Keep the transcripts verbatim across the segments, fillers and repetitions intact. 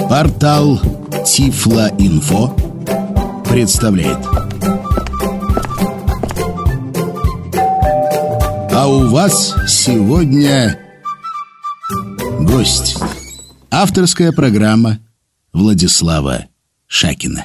Портал Тифлоинфо представляет. А у вас сегодня гость. Авторская программа Владислава Шакина.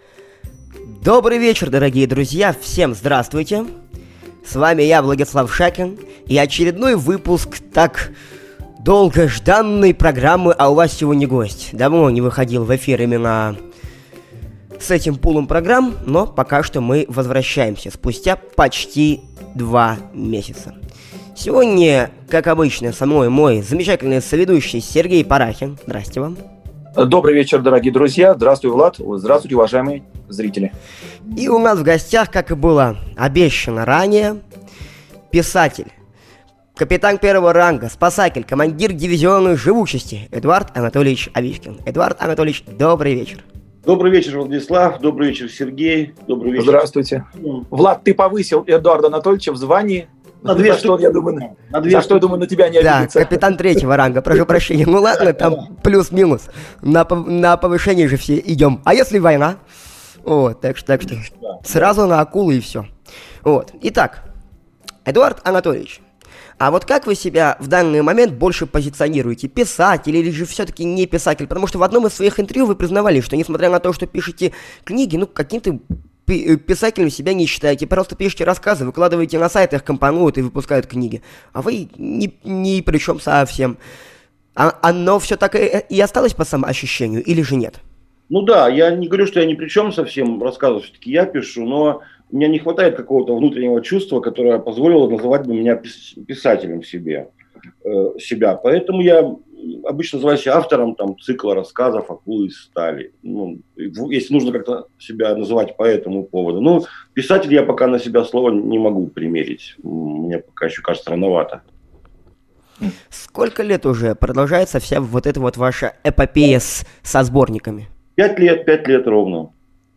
Добрый вечер, дорогие друзья, всем здравствуйте. С вами я, Владислав Шакин, и очередной выпуск так долгожданной программы «А у вас сегодня гость». Давно не выходил в эфир именно с этим пулом программ, но пока что мы возвращаемся спустя почти два месяца. Сегодня, как обычно, со мной мой замечательный соведущий Сергей Парахин. Здрасте вам. Добрый вечер, дорогие друзья. Здравствуй, Влад. Здравствуйте, уважаемые зрители. И у нас в гостях, как и было обещано ранее, писатель, капитан первого ранга, спасатель, командир дивизиона живучести Эдуард Анатольевич Авичкин. Эдуард Анатольевич, добрый вечер. Добрый вечер, Владислав. Добрый вечер, Сергей. Добрый вечер. Здравствуйте. Влад, ты повысил Эдуарда Анатольевича в звании. На две за что, я думаю, на за что, я думаю, на тебя не обидится. Да, капитан третьего ранга, прошу прощения. Ну ладно, там плюс-минус. На, на повышение же все идем. А если война? Вот, так что, так что сразу на акулы и все. Вот. Итак, Эдуард Анатольевич, а вот как вы себя в данный момент больше позиционируете? Писатель или же все-таки не писатель? Потому что в одном из своих интервью вы признавали, что несмотря на то, что пишете книги, ну каким-то писателем себя не считаете, просто пишете рассказы, выкладываете на сайт, их компонуют и выпускают книги. А вы ни, ни при чем совсем. А, оно все так и, и осталось по самоощущению или же нет? Ну да, я не говорю, что я ни при чем совсем рассказы, все-таки я пишу, но у меня не хватает какого-то внутреннего чувства, которое позволило называть бы меня пис- писателем себе, э, себя. Поэтому я обычно называю себя автором там, цикла рассказов «Акулы из стали». Ну, если нужно как-то себя называть по этому поводу. Ну, писатель я пока на себя слово не могу примерить. Мне пока еще кажется рановато. Сколько лет уже продолжается вся вот эта вот ваша эпопея с, со сборниками? Пять лет, пять лет ровно.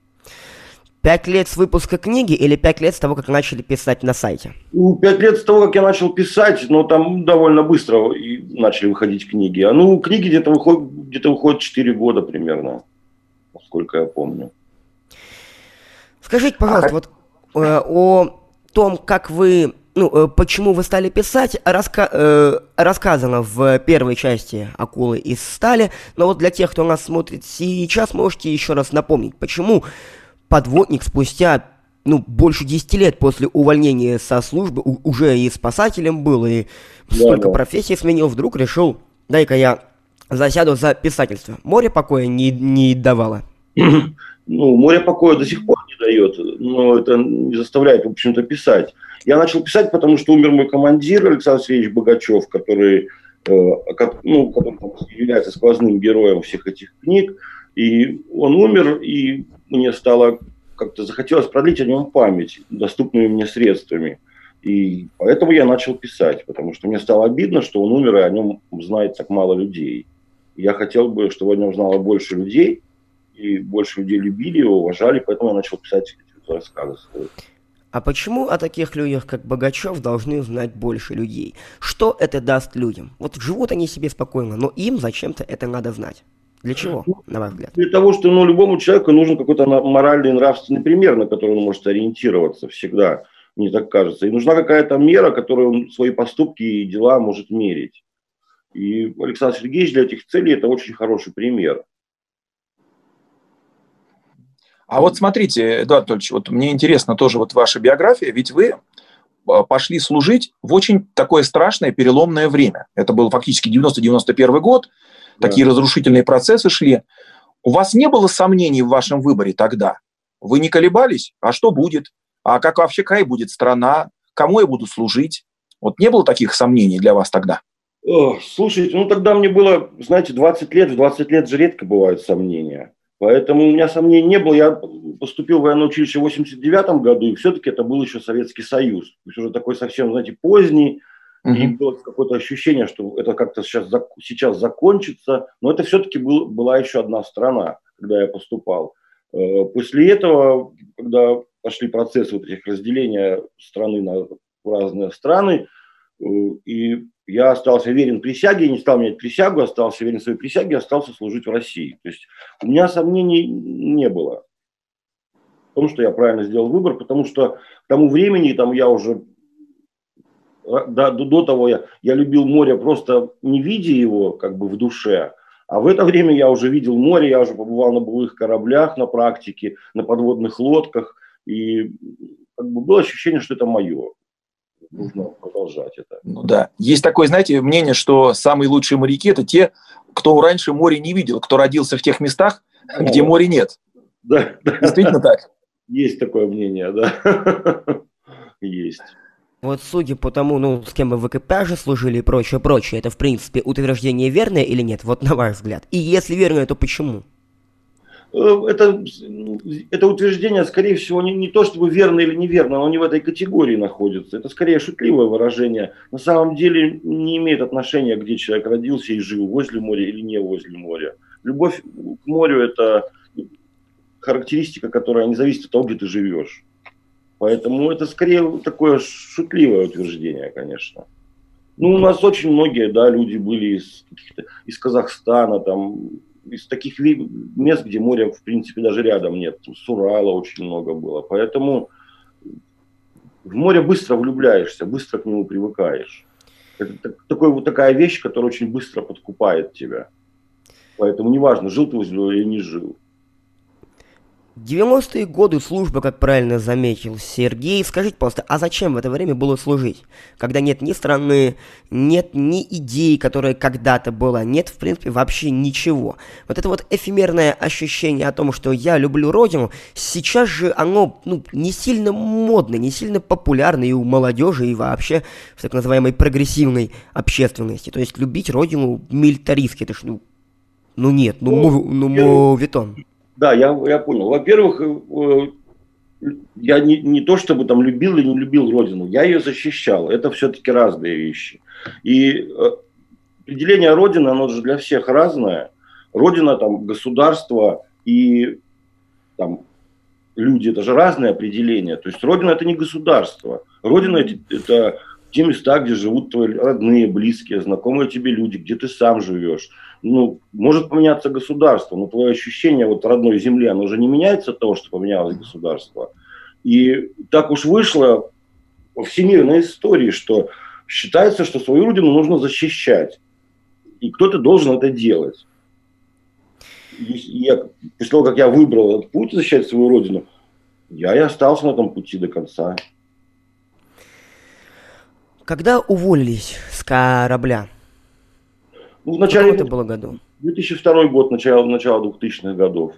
Пять лет с выпуска книги или пять лет с того, как начали писать на сайте? Ну, пять лет с того, как я начал писать, но там довольно быстро и начали выходить книги. А ну, книги где-то выходят, где-то выходят четыре года примерно, насколько я помню. Скажите, пожалуйста, а... вот э, о том, как вы, ну, э, почему вы стали писать, раска- э, рассказано в первой части «Акулы из стали», но вот для тех, кто нас смотрит сейчас, можете еще раз напомнить, почему подводник спустя, ну, больше десяти лет после увольнения со службы, у- уже и спасателем был, и да, столько да. профессий сменил, вдруг решил, дай-ка я засяду за писательство. Море покоя не, не давало? Ну, море покоя до сих пор не дает, но это не заставляет, в общем-то, писать. Я начал писать, потому что умер мой командир Александр Сергеевич Богачев, который, э, как, ну, который является сквозным героем всех этих книг. И он умер, и мне стало как-то захотелось продлить о нем память доступными мне средствами. И поэтому я начал писать, потому что мне стало обидно, что он умер, и о нем знает так мало людей. И я хотел бы, чтобы о нем знало больше людей, и больше людей любили его, уважали, поэтому я начал писать эти рассказы. А почему о таких людях, как Богачев, должны знать больше людей? Что это даст людям? Вот живут они себе спокойно, но им зачем-то это надо знать. Для чего, на ваш взгляд? Для того, что ну, любому человеку нужен какой-то моральный, нравственный пример, на который он может ориентироваться всегда, мне так кажется. И нужна какая-то мера, которой он свои поступки и дела может мерить. И Александр Сергеевич для этих целей это очень хороший пример. А вот смотрите, Эдуард Анатольевич, вот мне интересно тоже вот ваша биография, ведь вы пошли служить в очень такое страшное переломное время. Это был фактически девяносто-девяносто первый год, да. Такие разрушительные процессы шли. У вас не было сомнений в вашем выборе тогда? Вы не колебались? А что будет? А как вообще какая будет страна? Кому я буду служить? Вот не было таких сомнений для вас тогда? О, слушайте, ну тогда мне было, знаете, двадцать лет. В двадцать лет же редко бывают сомнения. Поэтому у меня сомнений не было. Я поступил в военное училище в восемьдесят девятом году, и все-таки это был еще Советский Союз. То есть уже такой совсем, знаете, поздний. Uh-huh. И было какое-то ощущение, что это как-то сейчас, сейчас закончится. Но это все-таки был, была еще одна страна, когда я поступал. После этого, когда пошли процессы вот этих разделения страны на разные страны, и я остался верен присяге, не стал менять присягу, остался верен своей присяге, остался служить в России. То есть у меня сомнений не было в том, что я правильно сделал выбор, потому что к тому времени там я уже, до, до того я, я любил море просто не видя его как бы в душе, а в это время я уже видел море, я уже побывал на боевых кораблях, на практике, на подводных лодках, и как бы было ощущение, что это мое. Нужно продолжать это. Ну да. Есть такое, знаете, мнение, что самые лучшие моряки – это те, кто раньше море не видел, кто родился в тех местах, да, где моря нет. Да, действительно так? Есть такое мнение, да. Есть. Вот судя по тому, ну, с кем вы в экипаже служили и прочее, прочее, это, в принципе, утверждение верное или нет? Вот на ваш взгляд. И если верное, то почему? Это, это утверждение, скорее всего, не, не то чтобы верно или неверно, оно не в этой категории находится. Это скорее шутливое выражение. На самом деле не имеет отношения, где человек родился и жил, возле моря или не возле моря. Любовь к морю – это характеристика, которая не зависит от того, где ты живешь. Поэтому это скорее такое шутливое утверждение, конечно. Ну, у нас очень многие, да, люди были из, из Казахстана, там, из таких мест, где моря, в принципе, даже рядом нет. С Урала очень много было. Поэтому в море быстро влюбляешься, быстро к нему привыкаешь. Это такой, вот такая вещь, которая очень быстро подкупает тебя. Поэтому неважно, жил ты возле него или не жил. девяностые годы службы, как правильно заметил Сергей. Скажите, пожалуйста, а зачем в это время было служить? Когда нет ни страны, нет ни идеи, которая когда-то была, нет, в принципе, вообще ничего. Вот это вот эфемерное ощущение о том, что я люблю родину, сейчас же оно, ну, не сильно модно, не сильно популярно и у молодежи, и вообще в так называемой прогрессивной общественности. То есть любить родину милитаристски, это ж, ну, ну нет, ну, ну, ну моветон. Да, я, я понял. Во-первых, я не, не то чтобы там любил или не любил родину, я ее защищал. Это все-таки разные вещи. И определение родины, оно же для всех разное. Родина, там, государство и там, люди, это же разные определения. То есть родина – это не государство. Родина – это, это те места, где живут твои родные, близкие, знакомые тебе люди, где ты сам живешь. Ну, может поменяться государство, но твое ощущение вот родной земли, оно уже не меняется от того, что поменялось государство. И так уж вышло во всемирной истории, что считается, что свою родину нужно защищать. И кто-то должен это делать. И я, после того, как я выбрал этот путь защищать свою родину, я и остался на этом пути до конца. Когда уволились с корабля? Ну, в начале, в каком это было году? две тысячи второй год, начало, начало двухтысячных годов.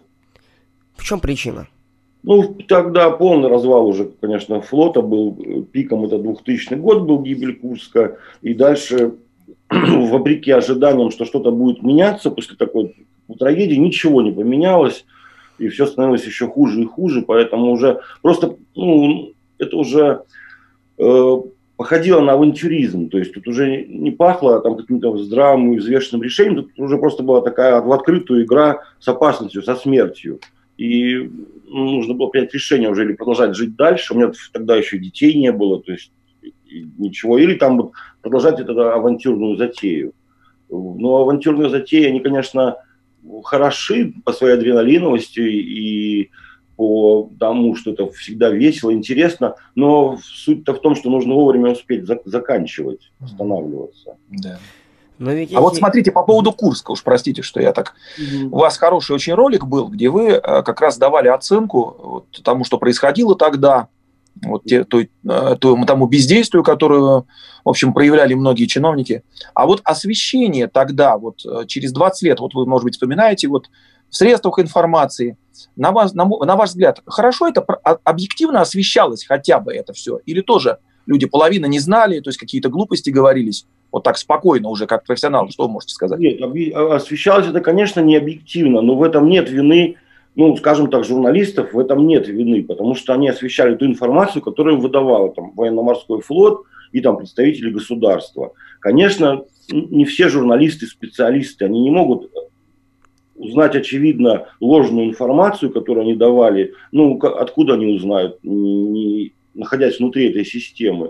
В чем причина? Ну, тогда полный развал уже, конечно, флота был. Пиком это двухтысячный год был, гибель Курска. И дальше, вопреки ожиданиям, что что-то будет меняться после такой трагедии, ничего не поменялось. И все становилось еще хуже и хуже. Поэтому уже просто, ну, это уже... Э, походило на авантюризм, то есть тут уже не пахло там каким-то здравым и взвешенным решением, тут уже просто была такая в открытую игра с опасностью, со смертью. И ну, нужно было принять решение уже или продолжать жить дальше, у меня тогда еще и детей не было, то есть ничего, или там вот продолжать эту авантюрную затею. Но авантюрные затеи, они, конечно, хороши по своей адреналиновости и по тому, что это всегда весело, интересно, но суть-то в том, что нужно вовремя успеть зак- заканчивать, останавливаться. Да. Но ведь а если... вот смотрите, по поводу Курска, уж простите, что я так... Mm-hmm. У вас хороший очень ролик был, где вы как раз давали оценку вот, тому, что происходило тогда, вот, те, той, той, тому бездействию, которое, в общем, проявляли многие чиновники. А вот освещение тогда, вот через двадцать лет, вот вы, может быть, вспоминаете, вот в средствах информации, на, вас, на, на ваш взгляд, хорошо это объективно освещалось хотя бы это все? Или тоже люди половина не знали, то есть какие-то глупости говорились? Вот так спокойно уже, как профессионал, что вы можете сказать? Нет, освещалось это, конечно, не объективно, но в этом нет вины, ну, скажем так, журналистов, в этом нет вины, потому что они освещали ту информацию, которую выдавал там военно-морской флот и там представители государства. Конечно, не все журналисты, специалисты, они не могут узнать, очевидно, ложную информацию, которую они давали. Ну, откуда они узнают, не находясь внутри этой системы.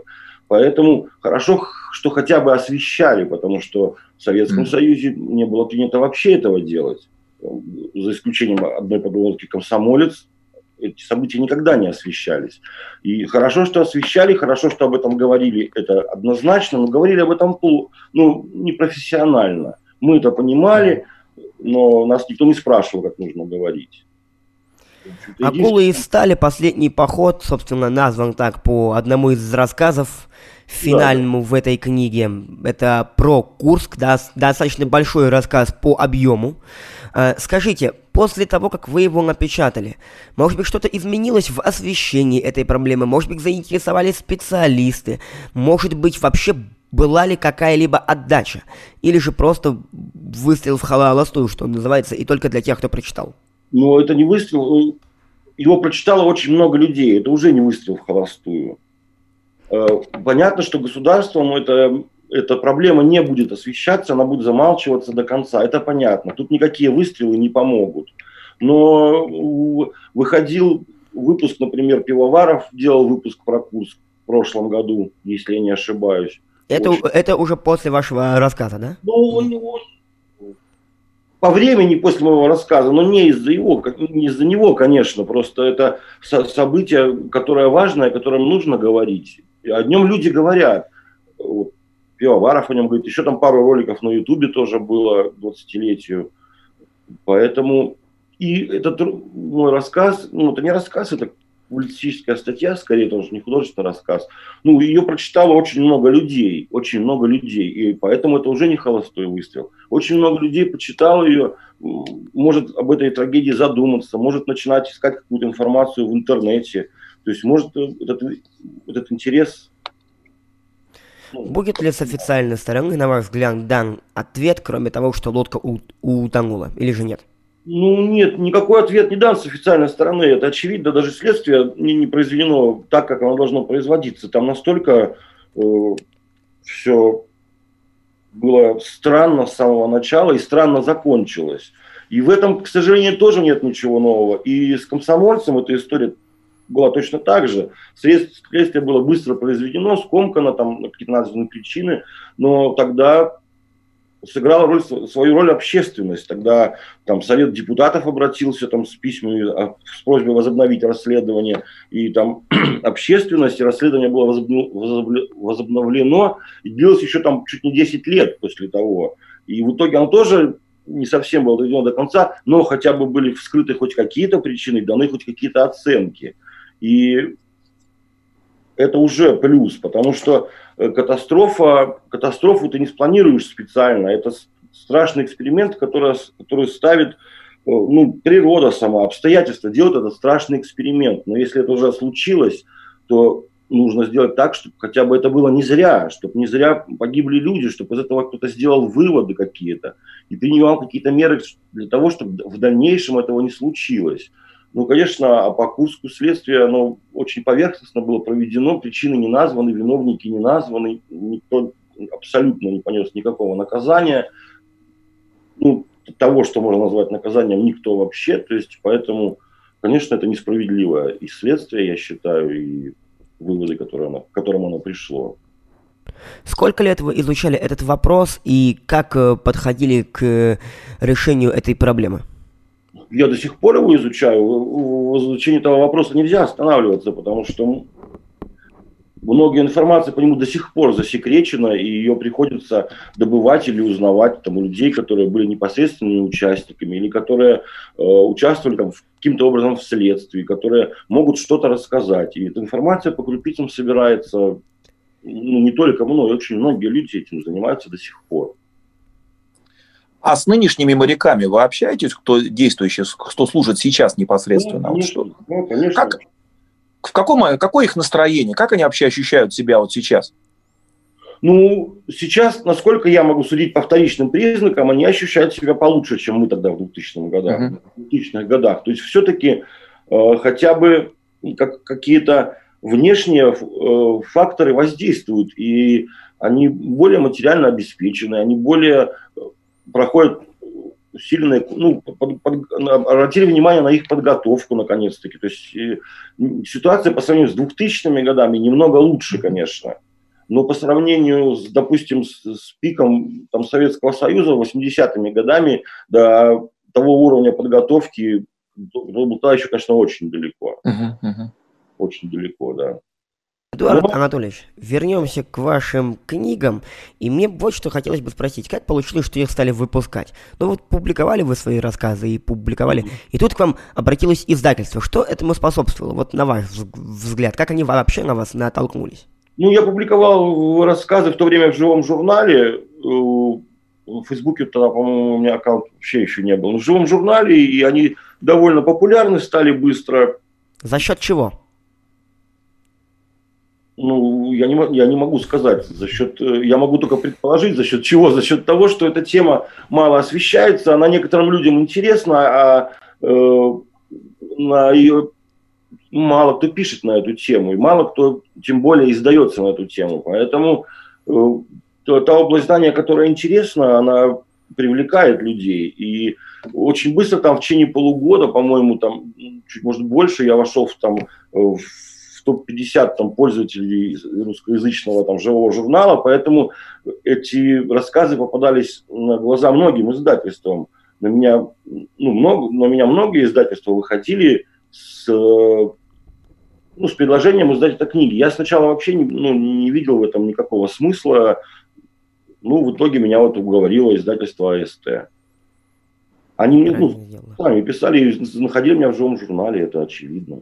Поэтому хорошо, что хотя бы освещали, потому что в Советском mm. Союзе не было принято вообще этого делать. За исключением одной подводки «Комсомолец», эти события никогда не освещались. И хорошо, что освещали, хорошо, что об этом говорили, это однозначно, но говорили об этом ну, непрофессионально. Мы это понимали, но нас никто не спрашивал, как нужно говорить. «Акулы из стали», последний поход, собственно, назван так по одному из рассказов финальному да. в этой книге. Это про Курск, да, достаточно большой рассказ по объему. Скажите, после того, как вы его напечатали, может быть, что-то изменилось в освещении этой проблемы? Может быть, заинтересовались специалисты? Может быть, вообще была ли какая-либо отдача? Или же просто выстрел в холостую, что называется, и только для тех, кто прочитал? Ну, это не выстрел. Его прочитало очень много людей. Это уже не выстрел в холостую. Понятно, что государством это... эта проблема не будет освещаться, она будет замалчиваться до конца. Это понятно. Тут никакие выстрелы не помогут. Но выходил выпуск, например, Пивоваров делал выпуск про Курск в прошлом году, если я не ошибаюсь. Это, это уже после вашего рассказа, да? Ну, у него по времени после моего рассказа, но не из-за его, не из-за него, конечно. Просто это событие, которое важное, о котором нужно говорить. О нем люди говорят. Пивоваров о нем говорит, еще там пару роликов на Ютубе тоже было к двадцатилетию. Поэтому и этот мой рассказ, ну это не рассказ, это публицистическая статья, скорее, это уже не художественный рассказ. Ну, ее прочитало очень много людей, очень много людей, и поэтому это уже не холостой выстрел. Очень много людей почитало ее, может об этой трагедии задуматься, может начинать искать какую-то информацию в интернете. То есть может этот, этот интерес... Будет ли с официальной стороны, на ваш взгляд, дан ответ, кроме того, что лодка утонула, или же нет? Ну нет, никакой ответ не дан с официальной стороны. Это очевидно, даже следствие не, не произведено так, как оно должно производиться. Там настолько э, все было странно с самого начала и странно закончилось. И в этом, к сожалению, тоже нет ничего нового. И с «Комсомольцем» эта история была точно так же. Следствие было быстро произведено, скомкано, там какие-то названы причины, но тогда сыграла роль, свою роль общественность. Тогда там Совет депутатов обратился там, с письмами с просьбой возобновить расследование, и там общественность, и расследование было возобновлено, и длилось еще там чуть не десять лет после того. И в итоге оно тоже не совсем было доведено до конца, но хотя бы были вскрыты хоть какие-то причины, даны хоть какие-то оценки. И это уже плюс, потому что катастрофа, катастрофу ты не спланируешь специально. Это страшный эксперимент, который, который ставит ну, природа сама, обстоятельства делают этот страшный эксперимент. Но если это уже случилось, то нужно сделать так, чтобы хотя бы это было не зря, чтобы не зря погибли люди, чтобы из этого кто-то сделал выводы какие-то и принимал какие-то меры для того, чтобы в дальнейшем этого не случилось. Ну, конечно, а по Курску следствие, оно очень поверхностно было проведено, причины не названы, виновники не названы, никто абсолютно не понес никакого наказания. Ну, того, что можно назвать наказанием, никто вообще. То есть, поэтому, конечно, это несправедливое и следствие, я считаю, и выводы, которые оно, к которым оно пришло. Сколько лет вы изучали этот вопрос и как подходили к решению этой проблемы? Я до сих пор его изучаю. В изучении этого вопроса нельзя останавливаться, потому что многие информация по нему до сих пор засекречена, и ее приходится добывать или узнавать там, у людей, которые были непосредственными участниками, или которые э, участвовали там, каким-то образом в следствии, которые могут что-то рассказать. И эта информация по крупицам собирается, ну, не только мной, очень многие люди этим занимаются до сих пор. А с нынешними моряками вы общаетесь, кто действующий, кто служит сейчас непосредственно? Ну, конечно, вот что? Ну, конечно. Как, в каком, какое их настроение? Как они вообще ощущают себя вот сейчас? Ну, сейчас, насколько я могу судить по вторичным признакам, они ощущают себя получше, чем мы тогда в двухтысячных годах. Uh-huh. В двухтысячных годах. То есть все-таки э, хотя бы как, какие-то внешние э, факторы воздействуют, и они более материально обеспечены, они более проходят усиленные, ну, под, под, обратили внимание на их подготовку, наконец-таки. То есть э, ситуация по сравнению с двухтысячными годами немного лучше, конечно. но по сравнению, с, допустим, с, с пиком там, Советского Союза восьмидесятыми годами до того уровня подготовки было еще, конечно, очень далеко. Uh-huh, uh-huh. Очень далеко, да. Эдуард Но... Анатольевич, вернемся к вашим книгам, и мне вот что хотелось бы спросить, как получилось, что их стали выпускать? Ну вот публиковали вы свои рассказы и публиковали, mm-hmm. и тут к вам обратилось издательство. Что этому способствовало, вот на ваш взгляд, как они вообще на вас натолкнулись? Ну, я публиковал рассказы в то время в живом журнале, в Фейсбуке тогда, по-моему, у меня аккаунт вообще еще не был, но в живом журнале, и они довольно популярны стали быстро. За счет чего? Ну, я не, я не могу сказать, за счет, я могу только предположить, за счет чего, за счет того, что эта тема мало освещается, она некоторым людям интересна, а э, на ее мало кто пишет на эту тему, и мало кто, тем более, издается на эту тему, поэтому э, та область знания, которая интересна, она привлекает людей, и очень быстро, там, в течение полугода, по-моему, там, чуть, может, больше, я вошел в, там, в топ пятьдесят там, пользователей русскоязычного там, живого журнала, поэтому эти рассказы попадались на глаза многим издательствам. На меня, ну, много, на меня многие издательства выходили с, ну, с предложением издать эту книгу. Я сначала вообще не, ну, не видел в этом никакого смысла. Ну, в итоге меня вот уговорило издательство АСТ. Они ну, сами писали, находили меня в живом журнале, это очевидно.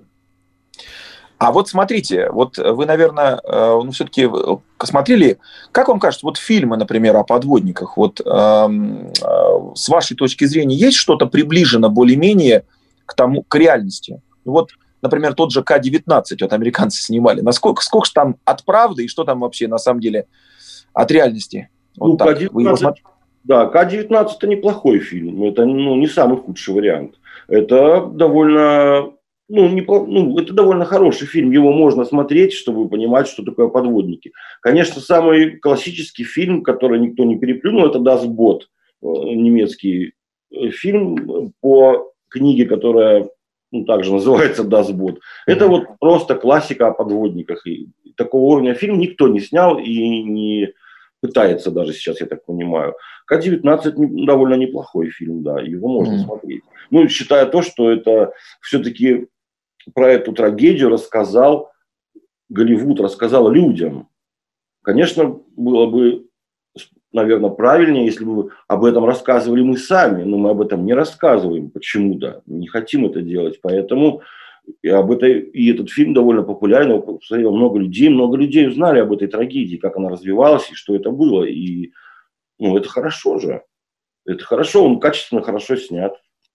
А вот смотрите, вот вы, наверное, ну, все-таки смотрели, как вам кажется, вот фильмы, например, о подводниках, вот эм, э, с вашей точки зрения, есть что-то приближено более-менее к тому, к реальности? Вот, например, тот же Ка девятнадцать, вот американцы снимали, насколько, сколько же там от правды и что там вообще на самом деле от реальности? Вот ну, Ка девятнадцать, да, Ка девятнадцать это неплохой фильм, это ну, не самый худший вариант. Это довольно... Ну, не, ну, это довольно хороший фильм, его можно смотреть, чтобы понимать, что такое подводники. Конечно, самый классический фильм, который никто не переплюнул, это Das Boot, немецкий фильм по книге, которая ну, также называется Das Boot. Это вот просто классика о подводниках. И такого уровня фильм никто не снял и не пытается даже сейчас, я так понимаю. Ка девятнадцать довольно неплохой фильм, да, его можно mm. смотреть. Ну, считая то, что это все-таки... про эту трагедию рассказал Голливуд, рассказал людям. Конечно, было бы, наверное, правильнее, если бы об этом рассказывали мы сами, но мы об этом не рассказываем почему-то, не хотим это делать, поэтому и, об этой, и этот фильм довольно популярен, посмотрело много людей, много людей узнали об этой трагедии, как она развивалась и что это было, и ну, это хорошо же, это хорошо, он качественно хорошо снят.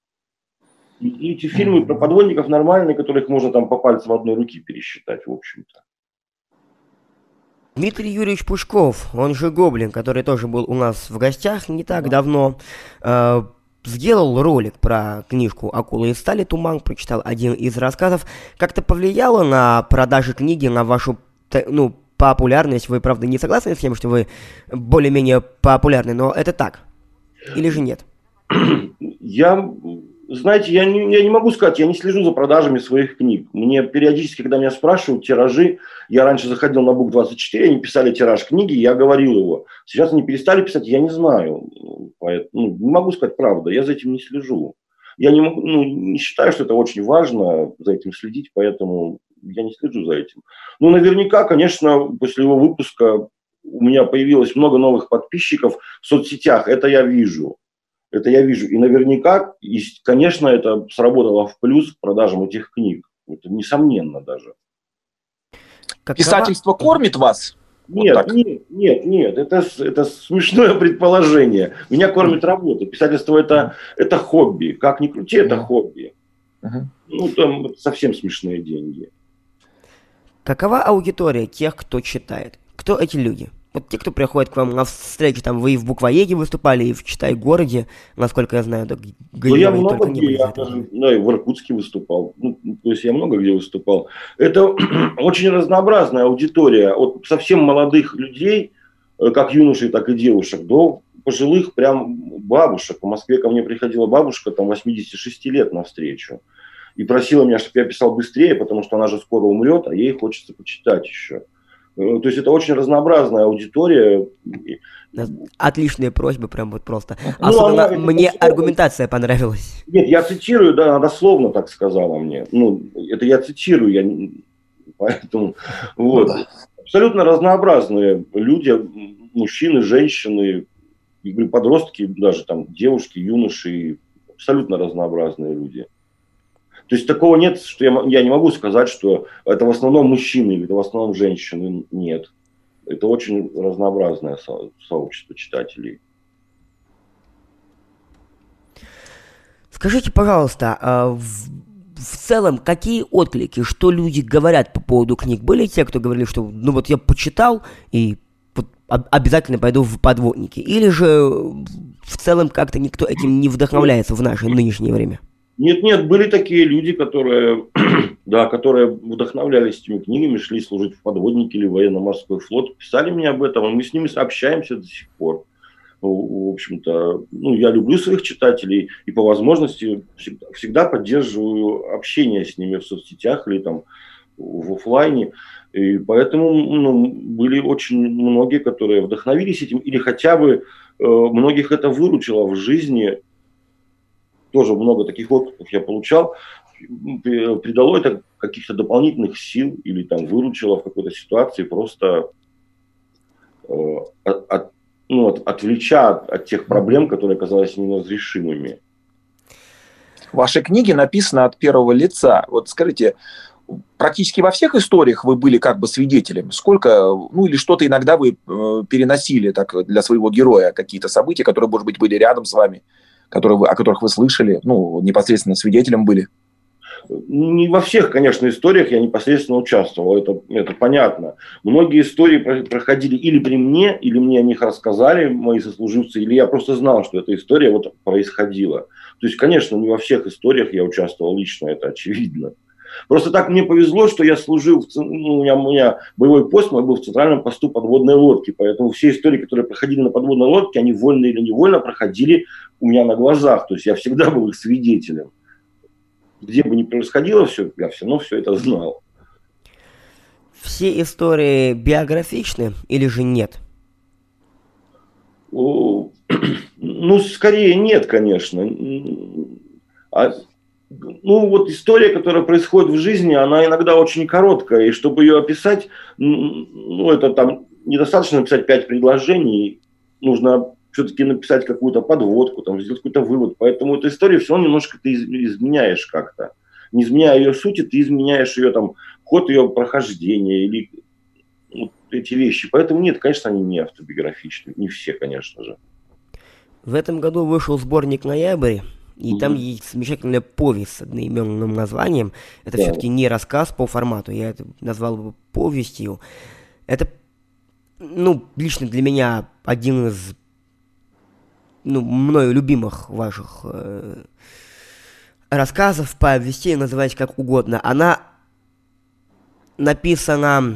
И эти фильмы про подводников нормальные, которых можно там по пальцам одной руки пересчитать, в общем-то. Дмитрий Юрьевич Пучков, он же Гоблин, который тоже был у нас в гостях не так давно, э, сделал ролик про книжку «Акула из стали», Туман, прочитал один из рассказов. Как-то повлияло на продажи книги, на вашу, ну, популярность? Вы, правда, не согласны с тем, что вы более-менее популярны, но это так? Или же нет? Я... Знаете, я не, я не могу сказать, я не слежу за продажами своих книг. Мне периодически, когда меня спрашивают тиражи, я раньше заходил на Бук двадцать четыре, они писали тираж книги, я говорил его. Сейчас они перестали писать, я не знаю. Поэтому, ну, не могу сказать правду, я за этим не слежу. Я не, могу, ну, не считаю, что это очень важно, за этим следить, поэтому я не слежу за этим. Ну, наверняка, конечно, после его выпуска у меня появилось много новых подписчиков в соцсетях, это я вижу. Это я вижу. И наверняка, и, конечно, это сработало в плюс к продажам этих книг. Это несомненно даже. Какова... Писательство кормит вас? Нет, вот нет, нет, нет. Это, это смешное предположение. Меня кормит работа. Писательство это, это хобби. Как ни крути, это хобби. Uh-huh. Ну, там совсем смешные деньги. Какова аудитория тех, кто читает? Кто эти люди? Вот те, кто приходит к вам на встречу, там вы и в Буквоеде выступали, и в Читай-городе, насколько я знаю, да, ну, я много где, я даже, да, и в Иркутске выступал, ну, то есть я много где выступал. Это очень разнообразная аудитория, от совсем молодых людей, как юношей, так и девушек, до пожилых прям бабушек. В Москве ко мне приходила бабушка, там, восемьдесят шесть лет навстречу, и просила меня, чтобы я писал быстрее, потому что она же скоро умрет, а ей хочется почитать еще. То есть это очень разнообразная аудитория. Отличные просьбы, прям вот просто. Ну, Особенно она, мне дословно... аргументация понравилась. Нет, я цитирую, да, она дословно так сказала мне. Ну, это я цитирую, я... поэтому... Вот. Ну, да. Абсолютно разнообразные люди, мужчины, женщины, я говорю, подростки, даже там девушки, юноши, абсолютно разнообразные люди. То есть такого нет, что я, я не могу сказать, что это в основном мужчины или это в основном женщины. Нет. Это очень разнообразное со- сообщество читателей. Скажите, пожалуйста, в, в целом, какие отклики, что люди говорят по поводу книг? Были те, кто говорили, что ну вот я почитал и вот, обязательно пойду в подводники? Или же в целом как-то никто этим не вдохновляется в наше нынешнее время? Нет, нет, были такие люди, которые, да, которые вдохновлялись этими книгами, шли служить в подводники или в военно-морской флот, писали мне об этом, и мы с ними общаемся до сих пор. В общем-то, ну, я люблю своих читателей и по возможности всегда, всегда поддерживаю общение с ними в соцсетях или там в офлайне. И поэтому ну, были очень многие, которые вдохновились этим, или хотя бы э, многих это выручило в жизни. Тоже много таких откликов я получал, придало это каких-то дополнительных сил или там выручило в какой-то ситуации, просто э, от, от, ну, от, отвлеча от, от тех проблем, которые оказались неразрешимыми. Ваши книги написаны от первого лица. Вот скажите, практически во всех историях вы были как бы свидетелем? Сколько, ну или что-то иногда вы э, переносили так, для своего героя, какие-то события, которые, может быть, были рядом с вами? Которые вы, о которых вы слышали, ну, непосредственно свидетелем были? Не во всех, конечно, историях я непосредственно участвовал, это, это понятно. Многие истории проходили или при мне, или мне о них рассказали мои сослуживцы, или я просто знал, что эта история вот происходила. То есть, конечно, не во всех историях я участвовал лично, это очевидно. Просто так мне повезло, что я служил, в, ну, у, меня, у меня боевой пост мой был в центральном посту подводной лодки, поэтому все истории, которые проходили на подводной лодке, они вольно или невольно проходили у меня на глазах, то есть я всегда был их свидетелем. Где бы ни происходило все, я все равно все это знал. Все истории биографичны или же нет? Ну, скорее нет, конечно. А... Ну, вот история, которая происходит в жизни, она иногда очень короткая, и чтобы ее описать, ну, это там недостаточно написать пять предложений, нужно все-таки написать какую-то подводку, там, сделать какой-то вывод, поэтому эту историю все равно немножко ты изменяешь как-то. Не изменяя ее сути, ты изменяешь ее, там, ход ее прохождения или вот эти вещи. Поэтому нет, конечно, они не автобиографичны, не все, конечно же. В этом году вышел сборник «Ноябрь». И mm-hmm. там есть замечательная повесть с одноименным названием. Это yeah. все-таки не рассказ по формату, я это назвал бы повестью. Это, ну, лично для меня один из, ну, мною любимых ваших э, рассказов, повестей, называйте как угодно. Она написана,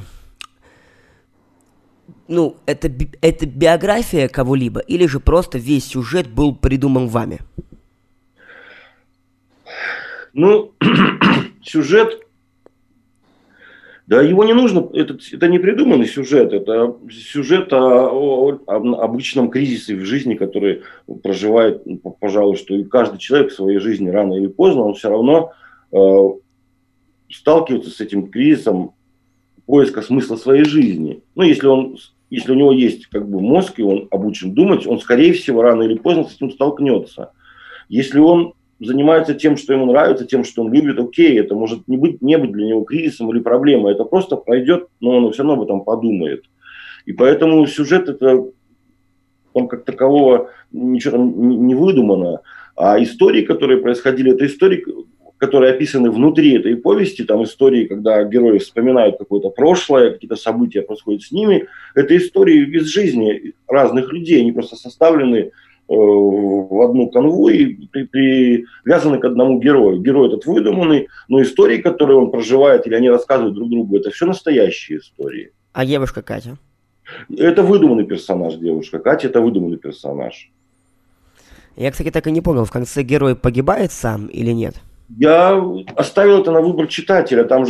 ну, это, это биография кого-либо, или же просто весь сюжет был придуман вами? Ну, сюжет, да, его не нужно, это, это не придуманный сюжет, это сюжет о, о, о обычном кризисе в жизни, который проживает, пожалуй, что и каждый человек в своей жизни рано или поздно, он все равно э, сталкивается с этим кризисом поиска смысла своей жизни. Ну, если он, если у него есть как бы мозг, и он обучен думать, он, скорее всего, рано или поздно с этим столкнется. Если он занимается тем, что ему нравится, тем, что он любит, окей, это может не быть, не быть для него кризисом или проблемой, это просто пройдет, но он все равно об этом подумает. И поэтому сюжет это, там как такового ничего там не выдумано, а истории, которые происходили, это истории, которые описаны внутри этой повести, там истории, когда герои вспоминают какое-то прошлое, какие-то события происходят с ними, это истории из жизни разных людей, они просто составлены в одну канву и при, привязаны к одному герою. Герой этот выдуманный, но истории, которые он проживает, или они рассказывают друг другу, это все настоящие истории. А девушка Катя? Это выдуманный персонаж, девушка Катя, это выдуманный персонаж. Я, кстати, так и не понял, в конце герой погибает сам или нет? Я оставил это на выбор читателя, там же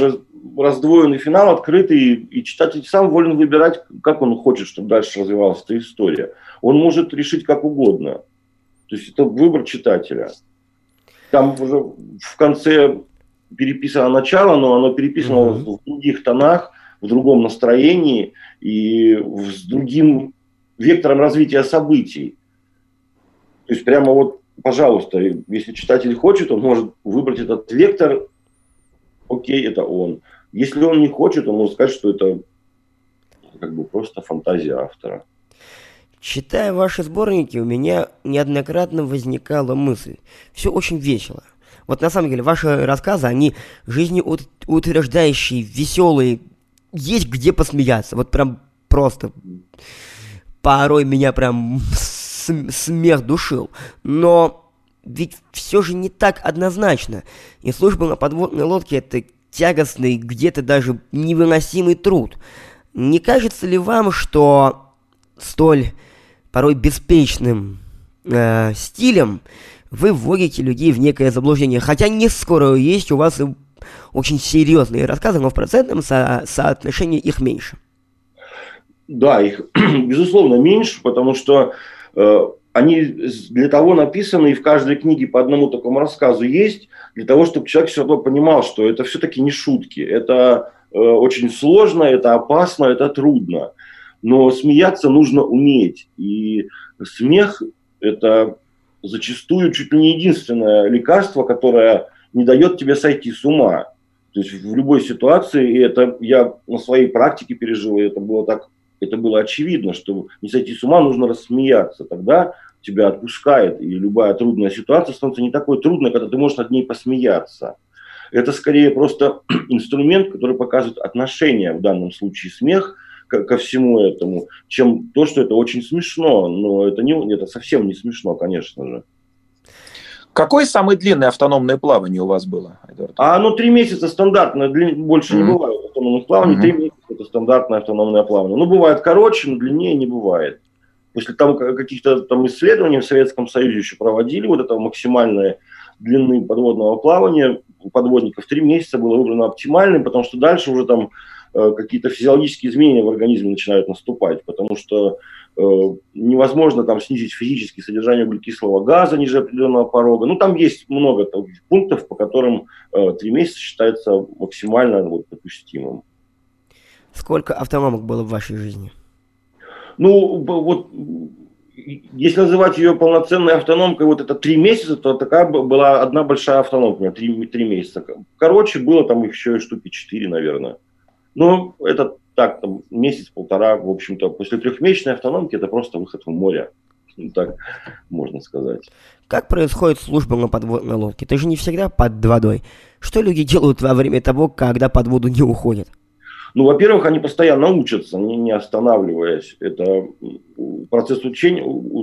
раздвоенный финал, открытый, и читатель сам волен выбирать, как он хочет, чтобы дальше развивалась эта история. Он может решить как угодно. То есть это выбор читателя. Там уже в конце переписано начало, но оно переписано mm-hmm. в других тонах, в другом настроении и с другим вектором развития событий. То есть прямо вот, пожалуйста, если читатель хочет, он может выбрать этот вектор, окей, это он. Если он не хочет, он может сказать, что это как бы просто фантазия автора. Читая ваши сборники, у меня неоднократно возникала мысль. Все очень весело. Вот на самом деле, ваши рассказы, они жизнеутверждающие, веселые. Есть где посмеяться. Вот прям просто. Порой меня прям смех душил. Но ведь все же не так однозначно. И служба на подводной лодке — это тягостный, где-то даже невыносимый труд. Не кажется ли вам, что столь порой беспечным э, стилем вы вводите людей в некое заблуждение? Хотя не скоро есть у вас и очень серьезные рассказы, но в процентном со- соотношении их меньше. Да, их, безусловно, меньше, потому что э, они для того написаны, и в каждой книге по одному такому рассказу есть, для того, чтобы человек все равно понимал, что это все-таки не шутки. Это э, очень сложно, это опасно, это трудно. Но смеяться нужно уметь. И смех – это зачастую чуть ли не единственное лекарство, которое не дает тебе сойти с ума. То есть в любой ситуации, и это я на своей практике пережил, и это было так, это было очевидно, что не сойти с ума, нужно рассмеяться. Тогда тебя отпускает, и любая трудная ситуация становится не такой трудной, когда ты можешь над ней посмеяться. Это скорее просто инструмент, который показывает отношение, в данном случае смех, ко всему этому, чем то, что это очень смешно. Но это, не, это совсем не смешно, конечно же. Какое самое длинное автономное плавание у вас было, Эдуард? А оно три месяца стандартное, больше mm-hmm. не бывает автономных плаваний. Три mm-hmm. месяца это стандартное автономное плавание. Ну, бывает короче, но длиннее не бывает. После там каких-то там исследований в Советском Союзе еще проводили вот это максимальное длины подводного плавания подводников. Три месяца было выбрано оптимальным, потому что дальше уже там какие-то физиологические изменения в организме начинают наступать, потому что э, невозможно там снизить физически содержание углекислого газа ниже определенного порога. Ну, там есть много таких пунктов, по которым э, три месяца считается максимально вот, допустимым. Сколько автономок было в вашей жизни? Ну, вот, если называть ее полноценной автономкой, вот это три месяца, то такая была одна большая автономка, три, три месяца. Короче, было там еще и штуки четыре, наверное. Ну, это так, там, месяц-полтора, в общем-то, после трехмесячной автономки это просто выход в море, так можно сказать. Как происходит служба на подводной лодке? Ты же не всегда под водой. Что люди делают во время того, когда под воду не уходят? Ну, во-первых, они постоянно учатся, не останавливаясь. Это процесс учения,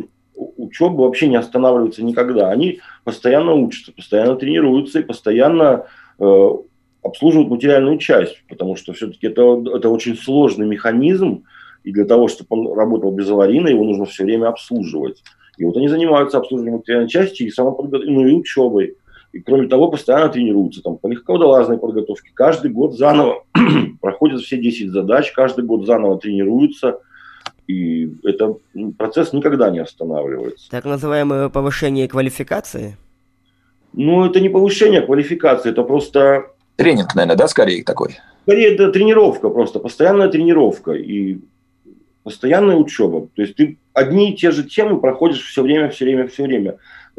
учебы вообще не останавливается никогда. Они постоянно учатся, постоянно тренируются и постоянно э, обслуживают материальную часть, потому что все-таки это, это очень сложный механизм, и для того, чтобы он работал безаварийно, его нужно все время обслуживать. И вот они занимаются обслуживанием материальной части и самоподготовкой, ну и учебой. И кроме того, постоянно тренируются там, по легководолазной подготовке. Каждый год заново проходят все десять задач, каждый год заново тренируются. И этот процесс никогда не останавливается. Так называемое повышение квалификации? Ну, это не повышение квалификации, это просто... Тренинг, наверное, да, скорее такой? Скорее, это тренировка просто, постоянная тренировка и постоянная учеба. То есть ты одни и те же темы проходишь все время, все время, все время.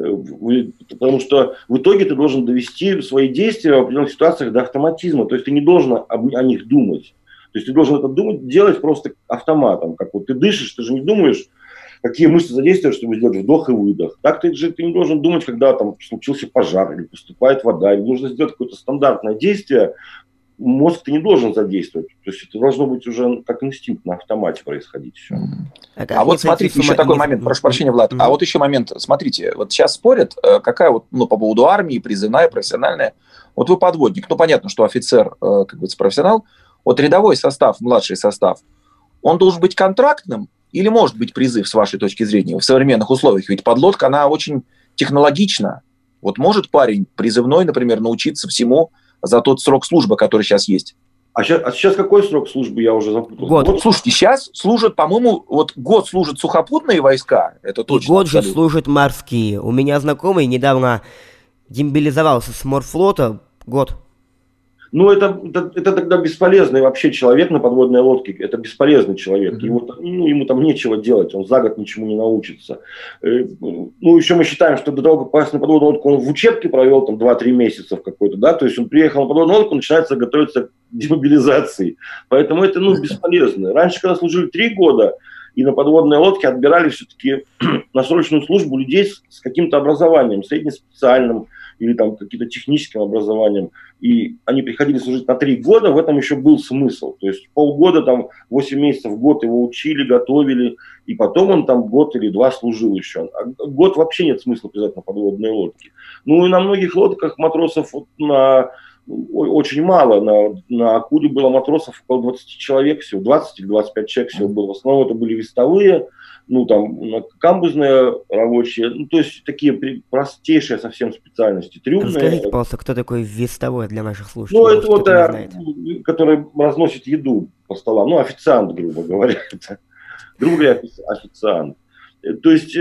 Потому что в итоге ты должен довести свои действия в определенных ситуациях до автоматизма. То есть ты не должен о них думать. То есть ты должен это думать, делать просто автоматом. Как вот ты дышишь, ты же не думаешь, какие мышцы задействовать, чтобы сделать вдох и выдох. Так ты же ты не должен думать, когда там случился пожар или поступает вода. Или нужно сделать какое-то стандартное действие. Мозг ты не должен задействовать. То есть это должно быть уже как инстинкт на автомате происходить все. А, а вот смотрите, еще такой момент, прошу прощения, Влад, mm-hmm. а вот еще момент, смотрите, вот сейчас спорят, какая вот, ну, по поводу армии, призывная, профессиональная. Вот вы подводник, ну, понятно, что офицер, как говорится, профессионал. Вот рядовой состав, младший состав, он должен быть контрактным или может быть призыв, с вашей точки зрения, в современных условиях? Ведь подлодка, она очень технологична. Вот может парень призывной, например, научиться всему за тот срок службы, который сейчас есть? А сейчас, а сейчас какой срок службы, я уже запутался? Год. Вот, слушайте, сейчас служат, по-моему, вот год служат сухопутные войска, это точно. И год же абсолютно. служат морские. У меня знакомый недавно демобилизовался с морфлота. Год. Ну, это, это, это тогда бесполезный вообще человек на подводной лодке. Это бесполезный человек. Mm-hmm. Его, ну, ему там нечего делать. Он за год ничему не научится. Ну, еще мы считаем, что до того, как попасть на подводную лодку, он в учебке провел там два-три месяца в какой-то, да, то есть он приехал на подводную лодку, начинается готовиться к демобилизации. Поэтому это, ну, бесполезно. Раньше, когда служили три года, и на подводной лодке отбирали все-таки на срочную службу людей с, с каким-то образованием, среднеспециальным, или там каким-то техническим образованием, и они приходили служить на три года, в этом еще был смысл. То есть полгода, там, восемь месяцев, год его учили, готовили, и потом он там год или два служил еще. А год вообще нет смысла привязать на подводные лодки. Ну и на многих лодках матросов вот, на, очень мало. На, на Акуле было матросов около двадцать человек всего, двадцать или двадцать пять человек всего было. В основном это были вестовые, ну, там, камбузные рабочие, ну, то есть такие простейшие совсем специальности, трюмные. Расскажите, пожалуйста, кто такой вестовой для наших слушателей? Ну, это вот, а, который разносит еду по столам, ну, официант, грубо говоря, грубо говоря, официант. То есть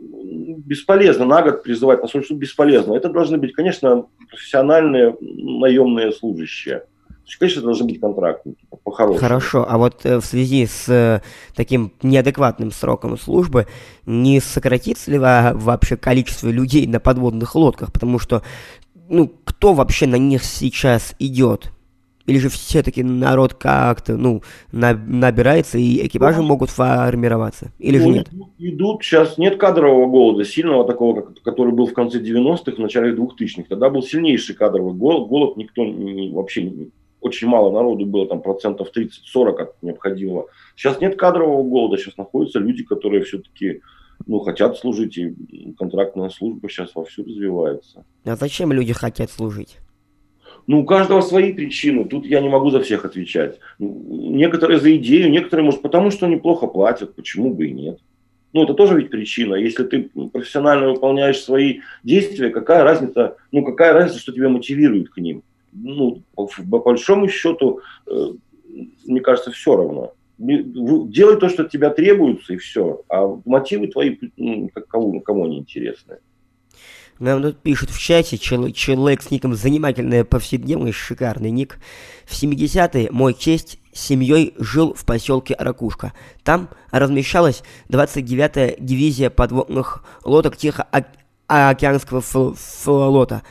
бесполезно на год призывать на службу, бесполезно. Это должны быть, конечно, профессиональные наемные служащие. Конечно, должны быть контрактники, по-хорошему. Хорошо, а вот э, в связи с э, таким неадекватным сроком службы не сократится ли вообще количество людей на подводных лодках? Потому что, ну, кто вообще на них сейчас идет? Или же все-таки народ как-то, ну, на, набирается и экипажи ну, могут формироваться? Или ну, же нет? Идут, сейчас нет кадрового голода, сильного такого, как, который был в конце девяностых, в начале двухтысячных. Тогда был сильнейший кадровый голод, голод никто не, вообще не... Очень мало народу было, там процентов тридцать-сорок от необходимого. Сейчас нет кадрового голода, сейчас находятся люди, которые все-таки ну, хотят служить, и контрактная служба сейчас вовсю развивается. А зачем люди хотят служить? Ну, у каждого свои причины, тут я не могу за всех отвечать. Некоторые за идею, некоторые, может, потому что неплохо платят, почему бы и нет. Ну, это тоже ведь причина. Если ты профессионально выполняешь свои действия, какая разница, ну, какая разница, что тебя мотивирует к ним? Ну, по большому счету, мне кажется, все равно. Делай то, что от тебя требуется, и все. А мотивы твои, ну, кому, кому они интересны. Нам тут пишут в чате, человек с ником «Занимательная повседневность», шикарный ник. В семидесятые мой тесть с семьей жил в поселке Ракушка. Там размещалась двадцать девятая дивизия подводных лодок Тихоокеанского флота.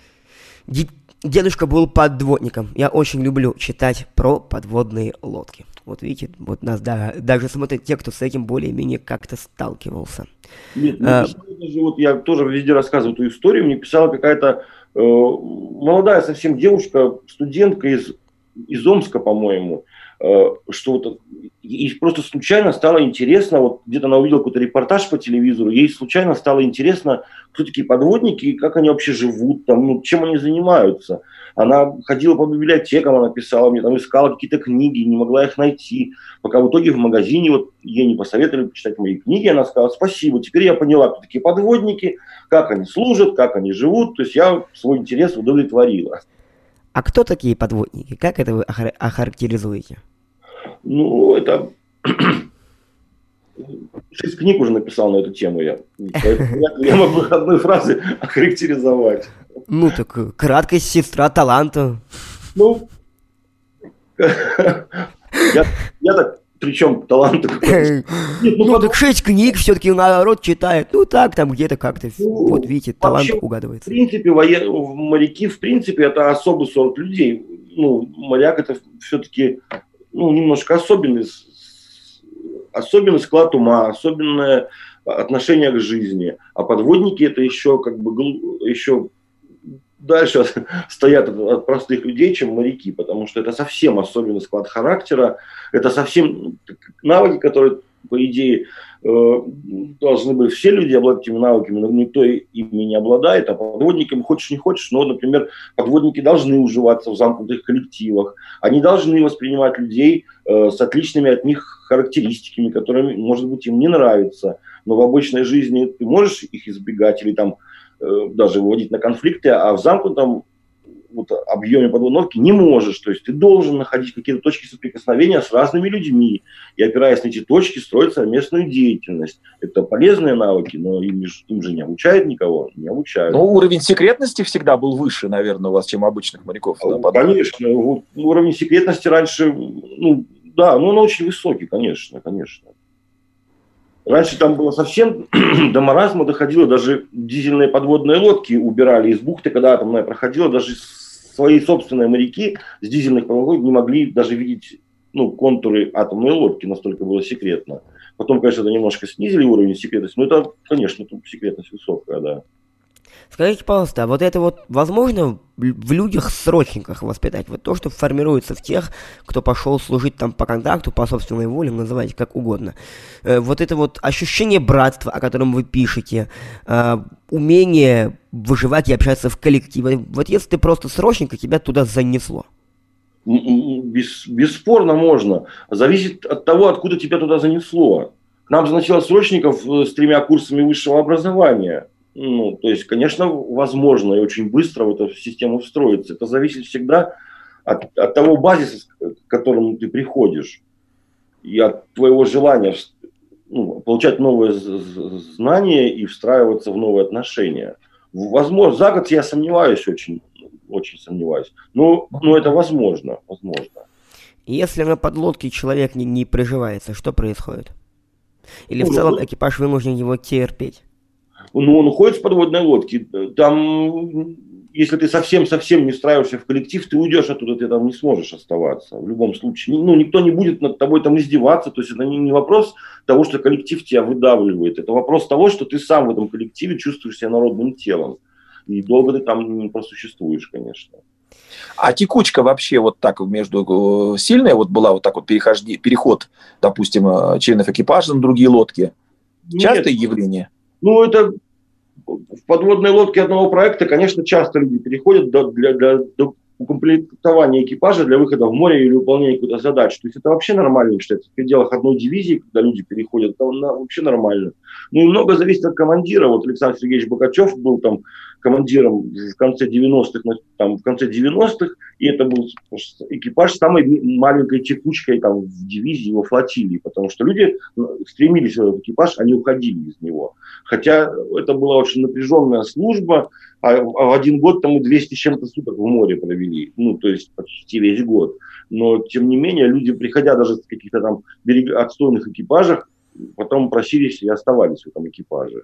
Дедушка был подводником. Я очень люблю читать про подводные лодки. Вот видите, вот нас да, даже смотрят те, кто с этим более-менее как-то сталкивался. Нет, а, даже, вот я тоже везде рассказываю эту историю. Мне писала какая-то э, молодая совсем девушка, студентка из, из Омска, по-моему, э, что вот ей просто случайно стало интересно, вот где-то она увидела какой-то репортаж по телевизору, ей случайно стало интересно, кто такие подводники, как они вообще живут, там, ну, чем они занимаются. Она ходила по библиотекам, она писала мне, там искала какие-то книги, не могла их найти. Пока в итоге в магазине вот ей не посоветовали почитать мои книги, она сказала: спасибо, теперь я поняла, кто такие подводники, как они служат, как они живут. То есть я свой интерес удовлетворила. А кто такие подводники? Как это вы охар- охарактеризуете? Ну, это... Шесть книг уже написал на эту тему я. Поэтому я могу одной фразой охарактеризовать. Ну, так краткость сестра таланта. Ну, я, я так, причем талант какой-то. Ну, ну, так шесть книг все-таки народ читает. Ну, так, там где-то как-то, ну, вот видите, талант вообще, угадывается. В принципе, воен... моряки, в принципе, это особый сорт людей. Ну, моряк это все-таки, ну, немножко особенный, особенный склад ума, особенное отношение к жизни. А подводники это еще как бы еще дальше стоят от, от простых людей, чем моряки, потому что это совсем особенный склад характера, это совсем навыки, которые, по идее, э, должны быть все люди обладать этими навыками, но никто ими не обладает, а подводникам хочешь не хочешь, но, например, подводники должны уживаться в замкнутых коллективах, они должны воспринимать людей э, с отличными от них характеристиками, которые, может быть, им не нравятся, но в обычной жизни ты можешь их избегать или там даже выводить на конфликты, а в замкнутом вот, объеме подводной лодки не можешь. То есть ты должен находить какие-то точки соприкосновения с разными людьми и, опираясь на эти точки, строить совместную деятельность. Это полезные навыки, но им, им же не обучают никого, не обучают. Ну, уровень секретности всегда был выше, наверное, у вас, чем обычных моряков. Да, конечно. Вот, уровень секретности раньше, ну, да, но он очень высокий, конечно, конечно. Раньше там было совсем до маразма доходило, даже дизельные подводные лодки убирали из бухты, когда атомная проходила, даже свои собственные моряки с дизельных подводных лодок не могли даже видеть, ну, контуры атомной лодки, настолько было секретно. Потом, конечно, это немножко снизили уровень секретности, но это, конечно, тут секретность высокая, да. Скажите, пожалуйста, а вот это вот возможно в людях-срочниках воспитать? Вот то, что формируется в тех, кто пошел служить там по контракту, по собственной воле, называйте как угодно. Э, вот это вот ощущение братства, о котором вы пишете, э, умение выживать и общаться в коллективе. Вот если ты просто срочник, и тебя туда занесло. Бес, бесспорно можно. Зависит от того, откуда тебя туда занесло. К нам заносило срочников с тремя курсами высшего образования. Ну, то есть, конечно, возможно и очень быстро в эту систему встроиться. Это зависит всегда от, от того базиса, к которому ты приходишь, и от твоего желания, ну, получать новые знания и встраиваться в новые отношения. Возможно, за год я сомневаюсь, очень, очень сомневаюсь. Но, но это возможно, возможно. Если на подлодке человек не, не приживается, что происходит? Или ну, в целом экипаж вынужден его терпеть? Ну, он уходит с подводной лодки. Там, если ты совсем-совсем не встраиваешься в коллектив, ты уйдешь оттуда, ты там не сможешь оставаться. В любом случае. Ну, никто не будет над тобой там издеваться. То есть это не, не вопрос того, что коллектив тебя выдавливает. Это вопрос того, что ты сам в этом коллективе чувствуешь себя народным телом. И долго ты там не просуществуешь, конечно. А текучка вообще вот так между сильная вот была, вот так вот перехожди, переход, допустим, членов экипажа на другие лодки? Частое Нет. явление? Ну, это в подводной лодке одного проекта, конечно, часто люди переходят до, для, для, до укомплектования экипажа для выхода в море или выполнения какой-то задачи. То есть это вообще нормально, что это в пределах одной дивизии, когда люди переходят, это вообще нормально. Ну и много зависит от командира. Вот Александр Сергеевич Богачев был там командиром в конце девяностых, там, в конце девяностых, и это был экипаж с самой маленькой текучкой там, в дивизии, его флотилии, потому что люди стремились в этот экипаж, они уходили из него. Хотя это была очень напряженная служба, а в один год там мы двести с чем-то суток в море провели, ну, то есть почти весь год. Но, тем не менее, люди, приходя даже с каких-то там берег... отстойных экипажах, потом просились и оставались в этом экипаже.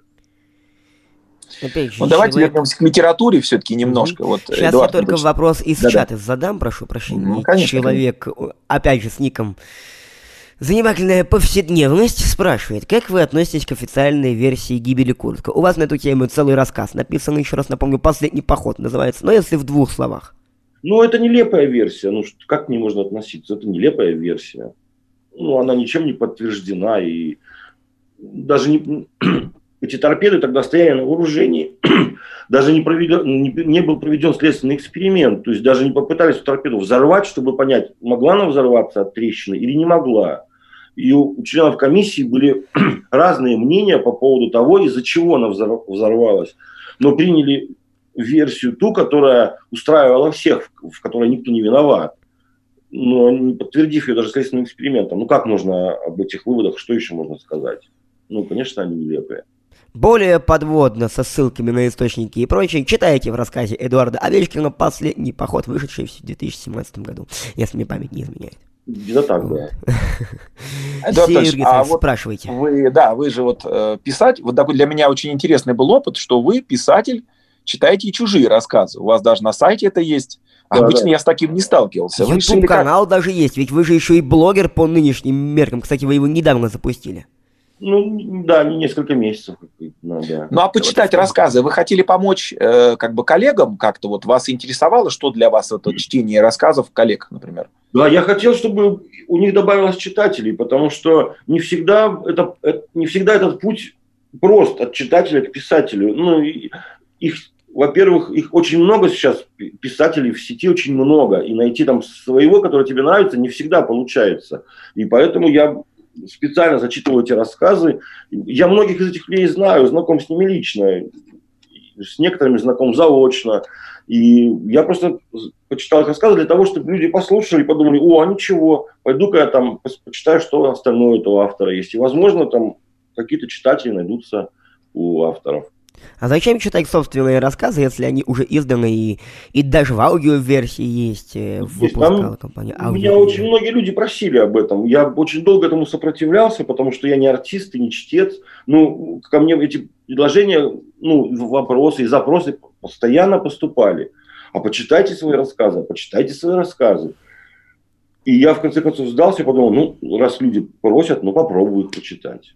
Опять же, ну, давайте человек... вернемся к литературе все-таки немножко. Mm-hmm. Вот, Сейчас Эдуард, я только точно... вопрос из Да-да. чата задам, прошу прощения. Mm-hmm. Конечно, человек, конечно. опять же, с ником «Занимательная повседневность» спрашивает, как вы относитесь к официальной версии «Гибели Курска»? У вас на эту тему целый рассказ написан, еще раз напомню, «Последний поход» называется, но если в двух словах. Ну, это нелепая версия, ну, как к ней можно относиться? Это нелепая версия. Ну, она ничем не подтверждена, и даже не... Эти торпеды тогда стояли на вооружении, даже не, проведен, не, не был проведен следственный эксперимент, то есть даже не попытались эту торпеду взорвать, чтобы понять, могла она взорваться от трещины или не могла. И у, у членов комиссии были разные мнения по поводу того, из-за чего она взорвалась, но приняли версию ту, которая устраивала всех, в которой никто не виноват, но не подтвердив ее даже следственным экспериментом. Ну как можно об этих выводах, что еще можно сказать? Ну, конечно, они нелепые. Более подводно, со ссылками на источники и прочее, читайте в рассказе Эдуарда Овечкина «Последний поход», вышедший в две тысячи семнадцатом году, если мне память не изменяет. Где-то так, да. Эдуард, а вот спрашивайте. Вы, да, вы же вот э, писать, вот такой для меня очень интересный был опыт, что вы, писатель, читаете и чужие рассказы. У вас даже на сайте это есть. Да, Обычно да. я с таким не сталкивался. Ютуб-канал как... даже есть, ведь вы же еще и блогер по нынешним меркам. Кстати, вы его недавно запустили. Ну, да, несколько месяцев. Ну, да. ну а почитать рассказы, вы хотели помочь э, как бы коллегам как-то? Вот вас интересовало, что для вас это чтение рассказов коллег, например? Да, я хотел, чтобы у них добавилось читателей, потому что не всегда, это, это, не всегда этот путь прост от читателя к писателю. Ну, их, во-первых, их очень много сейчас, писателей в сети очень много, и найти там своего, который тебе нравится, не всегда получается. И поэтому я... специально зачитываю эти рассказы. Я многих из этих людей знаю, знаком с ними лично. С некоторыми знаком заочно. И я просто почитал их рассказы для того, чтобы люди послушали и подумали, о, а ничего, пойду-ка я там почитаю, что остальное этого автора есть. И, возможно, там какие-то читатели найдутся у авторов. А зачем читать собственные рассказы, если они уже изданы и, и даже в аудиоверсии есть, э, выпускала компания Аудио? Меня очень многие люди просили об этом. Я очень долго этому сопротивлялся, потому что я не артист и не чтец. Ну, ко мне эти предложения, ну, вопросы и запросы постоянно поступали. А почитайте свои рассказы, почитайте свои рассказы. И я, в конце концов, сдался и подумал, ну, раз люди просят, ну, попробую их почитать.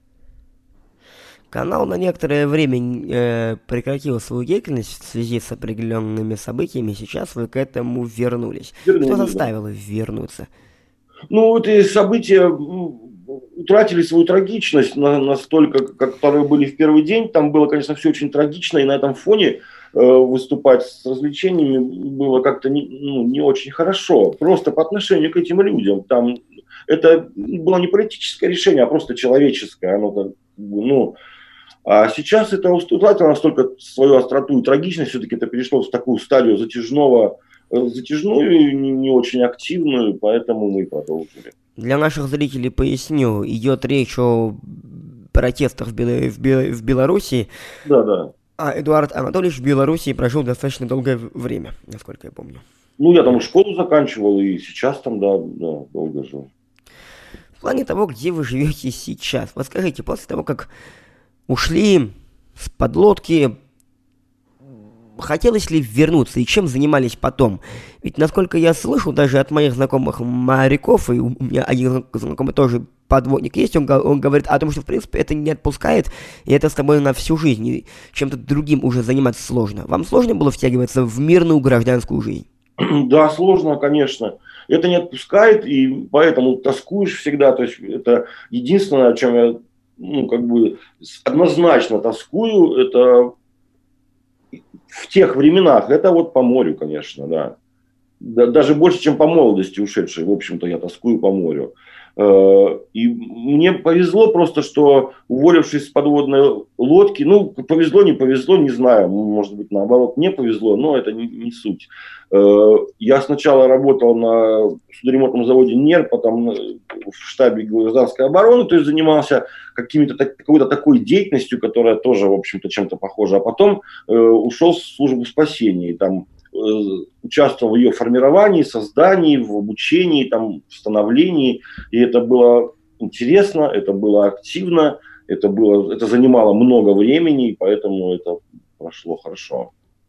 Канал на некоторое время э, прекратил свою деятельность в связи с определенными событиями. Сейчас вы к этому вернулись. вернулись Что заставило да. вернуться? Ну, эти события утратили свою трагичность на, настолько, как которые были в первый день. Там было, конечно, все очень трагично, и на этом фоне э, выступать с развлечениями было как-то не, ну, не очень хорошо. Просто по отношению к этим людям. Там это было не политическое решение, а просто человеческое. Оно как, ну... А сейчас это утратило настолько свою остроту и трагичность, все-таки это перешло в такую стадию затяжного, затяжную, не, не очень активную, поэтому мы и продолжили. Для наших зрителей поясню, идет речь о протестах в, Бел... в, Бел... в Беларуси. Да, да. А Эдуард Анатольевич в Беларуси прожил достаточно долгое время, насколько я помню. Ну, я там школу заканчивал, и сейчас там, да, да, долго жил. В плане того, где вы живете сейчас, вот скажите, после того, как ушли с подлодки, хотелось ли вернуться и чем занимались потом? Ведь, насколько я слышу, даже от моих знакомых моряков, и у меня один знакомый тоже подводник есть, он, он говорит о том, что, в принципе, это не отпускает, и это с тобой на всю жизнь, и чем-то другим уже заниматься сложно. Вам сложно было втягиваться в мирную гражданскую жизнь? Да, сложно, конечно. Это не отпускает, и поэтому тоскуешь всегда. То есть это единственное, о чем я ну, как бы однозначно тоскую, это в тех временах, это вот по морю, конечно, да. да. Даже больше, чем по молодости ушедшей, в общем-то, я тоскую по морю. И мне повезло просто, что, уволившись с подводной лодки, ну, повезло, не повезло, не знаю, может быть, наоборот, не повезло, но это не, не суть. Я сначала работал на судоремонтном заводе НЕР, потом в штабе гражданской обороны, то есть занимался какими-то, какой-то такой деятельностью, которая тоже, в общем-то, чем-то похожа, а потом ушел в службу спасения, и там участвовал в ее формировании, создании, в обучении, там, в становлении. И это было интересно, это было активно, это, было, это занимало много времени, и поэтому это прошло хорошо.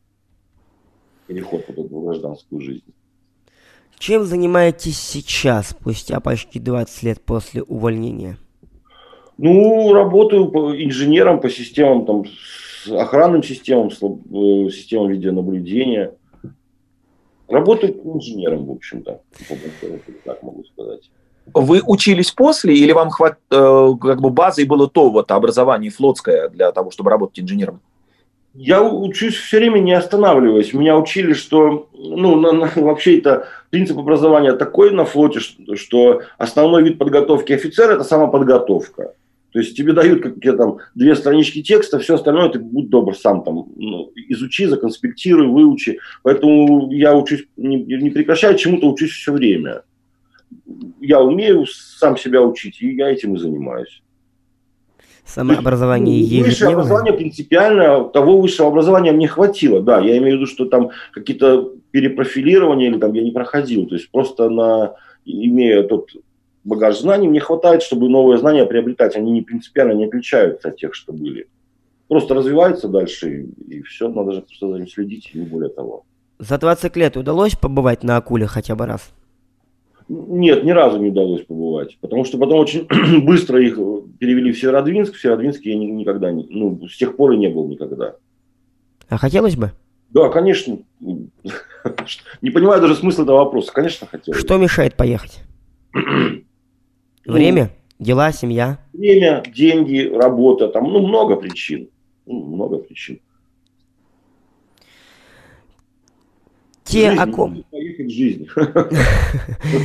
Переход в гражданскую жизнь. Чем занимаетесь сейчас, спустя почти двадцать лет после увольнения? Ну, работаю по инженером по системам, там, с охранным системам, системам видеонаблюдения. Работаю инженером, в общем-то, так могу сказать. Вы учились после или вам хват, э, как бы базой было то вот образование флотское для того, чтобы работать инженером? Я учусь все время, не останавливаясь. Меня учили, что ну, на, на, вообще это принцип образования такой на флоте, что, что основной вид подготовки офицера – это самоподготовка. То есть тебе дают какие-то там две странички текста, все остальное ты будь добр сам там ну, изучи, законспектируй, выучи. Поэтому я учусь, не, не прекращаю, чему-то учусь все время. Я умею сам себя учить, и я этим и занимаюсь. Самообразование есть, ну, высшее образование принципиально, того высшего образования мне хватило. Да, я имею в виду, что там какие-то перепрофилирования или там я не проходил. То есть просто на, имея тот багаж знаний, мне хватает, чтобы новые знания приобретать. Они не принципиально не отличаются от тех, что были. Просто развиваются дальше, и, и все, надо же просто за ним следить, и не более того. За двадцать лет удалось побывать на акуле хотя бы раз? Нет, ни разу не удалось побывать, потому что потом очень быстро их перевели в Северодвинск. В Северодвинске я никогда не, ну, с тех пор и не был никогда. А хотелось бы? Да, конечно. Не понимаю даже смысла этого вопроса. Конечно, хотелось. Что мешает поехать? Время, дела, семья? Время, деньги, работа. Там ну, много причин. Ну, много причин. Те, жизнь, о ком... Поехать в жизнь.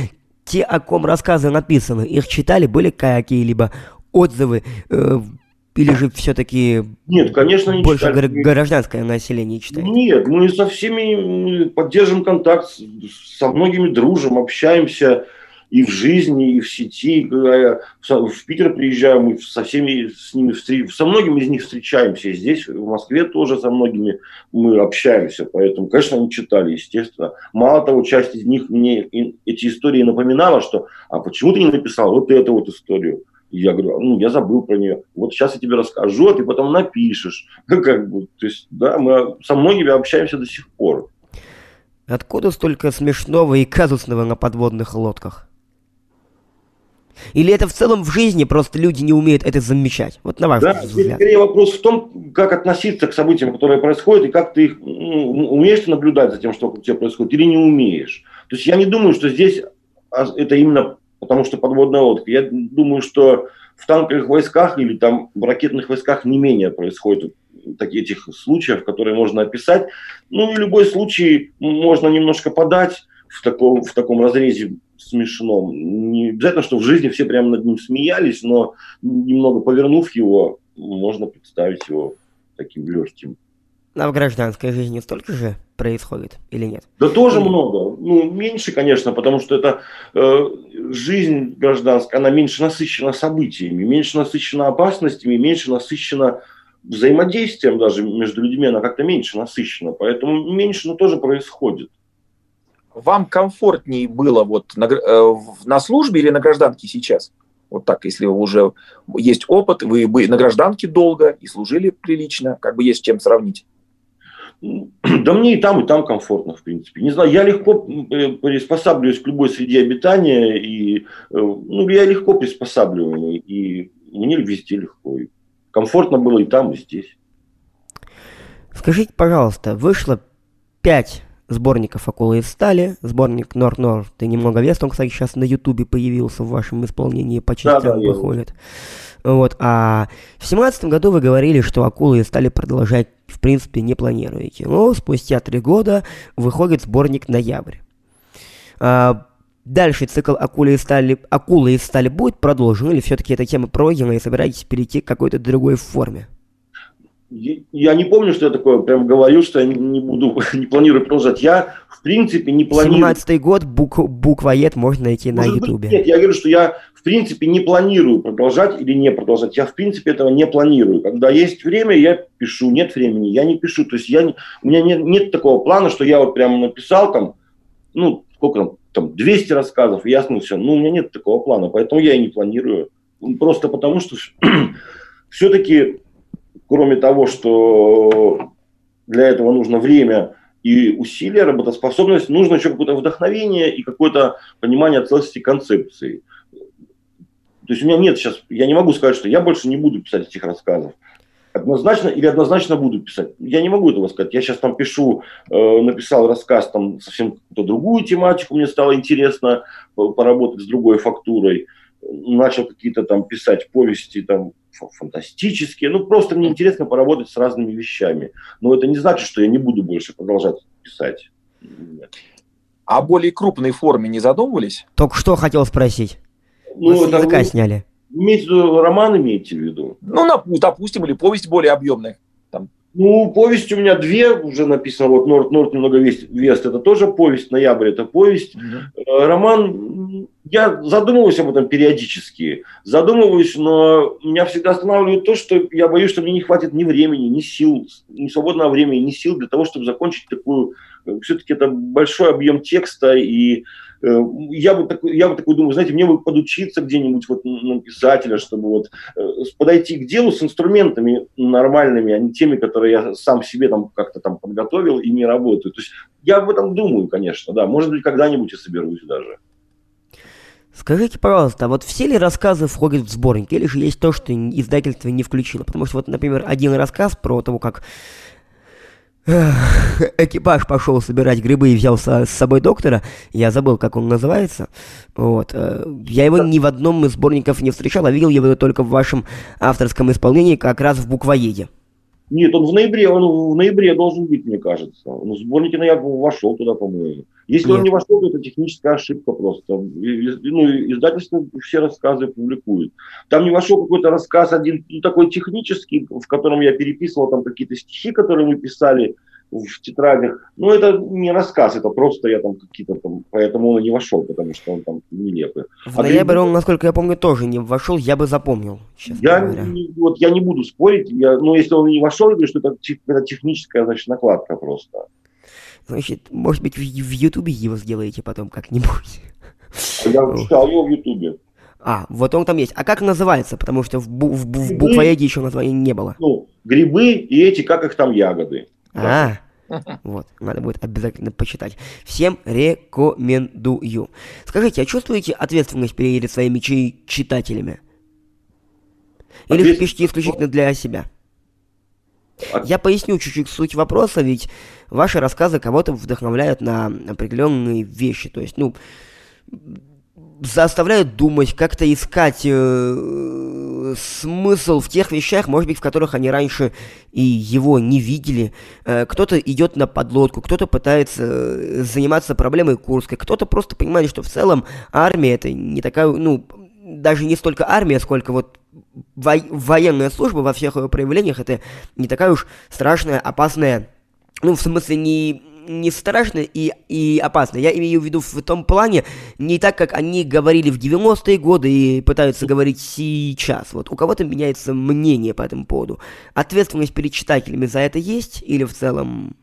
Те, о ком рассказы написаны, их читали, были какие-либо отзывы, э, Или же все-таки Нет, конечно, не больше читали. гра- гражданское население читает? Нет, мы со всеми поддерживаем контакт, со многими дружим, общаемся и в жизни, и в сети. Когда я в Питер приезжаю, мы со всеми с ними встреч... со многими из них встречаемся. И здесь, в Москве, тоже со многими мы общаемся. Поэтому, конечно, они читали, естественно. Мало того, часть из них мне эти истории напоминала, что «а почему ты не написал вот эту вот историю?» И я говорю, ну, я забыл про нее. Вот сейчас я тебе расскажу, а ты потом напишешь. Как бы, то есть, да, мы со многими общаемся до сих пор. Откуда столько смешного и казусного на подводных лодках? Или это в целом в жизни просто люди не умеют это замечать? Вот на ваш Да, взгляд. скорее вопрос в том, как относиться к событиям, которые происходят, и как ты их, ну, умеешь наблюдать за тем, что у тебя происходит, или не умеешь. То есть я не думаю, что здесь это именно потому, что подводная лодка. Я думаю, что в танковых войсках или там в ракетных войсках не менее происходит таких этих случаев, которые можно описать. Ну и любой случай можно немножко подать в таком, в таком разрезе смешном. Не обязательно, что в жизни все прямо над ним смеялись, но немного повернув его, можно представить его таким легким. А в гражданской жизни столько же происходит или нет? Да тоже или... много. Ну, меньше, конечно, потому что это э, жизнь гражданская, она меньше насыщена событиями, меньше насыщена опасностями, меньше насыщена взаимодействием даже между людьми, она как-то меньше насыщена. Поэтому меньше, но тоже происходит. Вам комфортнее было вот на, э, на службе или на гражданке сейчас? Вот так, если уже есть опыт, вы были на гражданке долго и служили прилично, как бы есть с чем сравнить. Да мне и там, и там комфортно, в принципе. Не знаю, я легко приспосабливаюсь к любой среде обитания, и ну, я легко приспосабливаемый, и мне везде легко. И комфортно было и там, и здесь. Скажите, пожалуйста, вышло пять сборников «Акулы из стали», сборник «Норд-Норд» и «Немного веста», он, кстати, сейчас на Ютубе появился в вашем исполнении, по частям да, да, выходит. Вот, а в семнадцатом году вы говорили, что «Акулы из стали» продолжать, в принципе, не планируете. Но спустя три года выходит сборник «Ноябрь». А дальше цикл «Акулы из стали», «Акулы из стали» будет продолжен, или все-таки эта тема пройдена и собираетесь перейти к какой-то другой форме? Я не помню, что я такое прям говорю, что я не буду, не планирую продолжать. Я, в принципе, не планирую... семнадцатый год, бук, буквоед можно найти Может на Ютубе. Нет, я говорю, что я, в принципе, не планирую продолжать или не продолжать. Я, в принципе, этого не планирую. Когда есть время, я пишу. Нет времени, я не пишу. То есть я не, у меня нет, нет такого плана, что я вот прямо написал там, ну, сколько там, там двести рассказов, ясно все. Ну, у меня нет такого плана, поэтому я и не планирую. Просто потому, что все-таки... Кроме того, что для этого нужно время и усилия, работоспособность, нужно еще какое-то вдохновение и какое-то понимание целостности концепции. То есть у меня нет сейчас, я не могу сказать, что я больше не буду писать этих рассказов. Однозначно или однозначно буду писать. Я не могу этого сказать. Я сейчас там пишу, э, написал рассказ, там совсем какую-то другую тематику, мне стало интересно поработать с другой фактурой. Начал какие-то там писать повести, там, фантастические. Ну, просто мне интересно поработать с разными вещами. Но это не значит, что я не буду больше продолжать писать. Нет. А о более крупной форме не задумывались? Только что хотел спросить. Ну, с языка вы... сняли. Имеете в виду, роман имеете в виду? Ну, допустим, или повесть более объемная. Там. Ну, повесть у меня две уже написано. Вот «Норд-Норд, немного вест», это тоже повесть, «Ноябрь» это повесть. Mm-hmm. Роман, я задумываюсь об этом периодически. Задумываюсь, но меня всегда останавливает то, что я боюсь, что мне не хватит ни времени, ни сил, ни свободного времени, ни сил для того, чтобы закончить такую... Все-таки это большой объем текста, и я бы такой, я бы такой думаю, знаете, мне бы подучиться где-нибудь вот на писателя, чтобы вот подойти к делу с инструментами нормальными, а не теми, которые я сам себе там как-то там подготовил и не работаю. То есть я об этом думаю, конечно, да, может быть, когда-нибудь и соберусь даже. Скажите, пожалуйста, а вот все ли рассказы входят в сборник, или же есть то, что издательство не включило? Потому что вот, например, один рассказ про того, как экипаж пошел собирать грибы и взял с собой доктора, я забыл, как он называется, вот, я его ни в одном из сборников не встречал, а видел его только в вашем авторском исполнении, как раз в «Буквоеде». Нет, он в ноябре, он в ноябре должен быть, мне кажется. Ну, сборник я вошел туда, по-моему. Если Нет. он не вошел, то это техническая ошибка просто. Ну, издательство все рассказы публикует. Там не вошел какой-то рассказ один, ну, такой технический, в котором я переписывал там какие-то стихи, которые мы писали в тетрадях. Но это не рассказ, это просто я там какие-то там, поэтому он и не вошел, потому что он там нелепый. В а ноябре он, насколько я помню, тоже не вошел, я бы запомнил, честно я говоря. Не, вот, я не буду спорить, я, но если он не вошел, я говорю, что это, это техническая, значит, накладка просто. Значит, может быть, в, в Ютубе его сделаете потом как-нибудь. Я читал его в Ютубе. А, вот он там есть. А как называется? Потому что в, бу- в, бу- в буквоеде еще названия не было. Ну, грибы и эти, как их там, ягоды. А, вот, надо будет обязательно почитать. Всем рекомендую. Скажите, а чувствуете ответственность перед своими чи- читателями? Или же пишете исключительно для себя? От... Я поясню чуть-чуть суть вопроса, ведь ваши рассказы кого-то вдохновляют на определенные вещи. То есть, ну, заставляют думать, как-то искать э, смысл в тех вещах, может быть, в которых они раньше и его не видели. Э, кто-то идет на подлодку, кто-то пытается э, заниматься проблемой Курска, кто-то просто понимает, что в целом армия это не такая, ну, даже не столько армия, сколько вот во- военная служба во всех ее проявлениях, это не такая уж страшная, опасная, ну, в смысле, не... не страшно и, и опасно. Я имею в виду в том плане, не так, как они говорили в девяностые годы и пытаются говорить сейчас. Вот у кого-то меняется мнение по этому поводу. Ответственность перед читателями за это есть или в целом?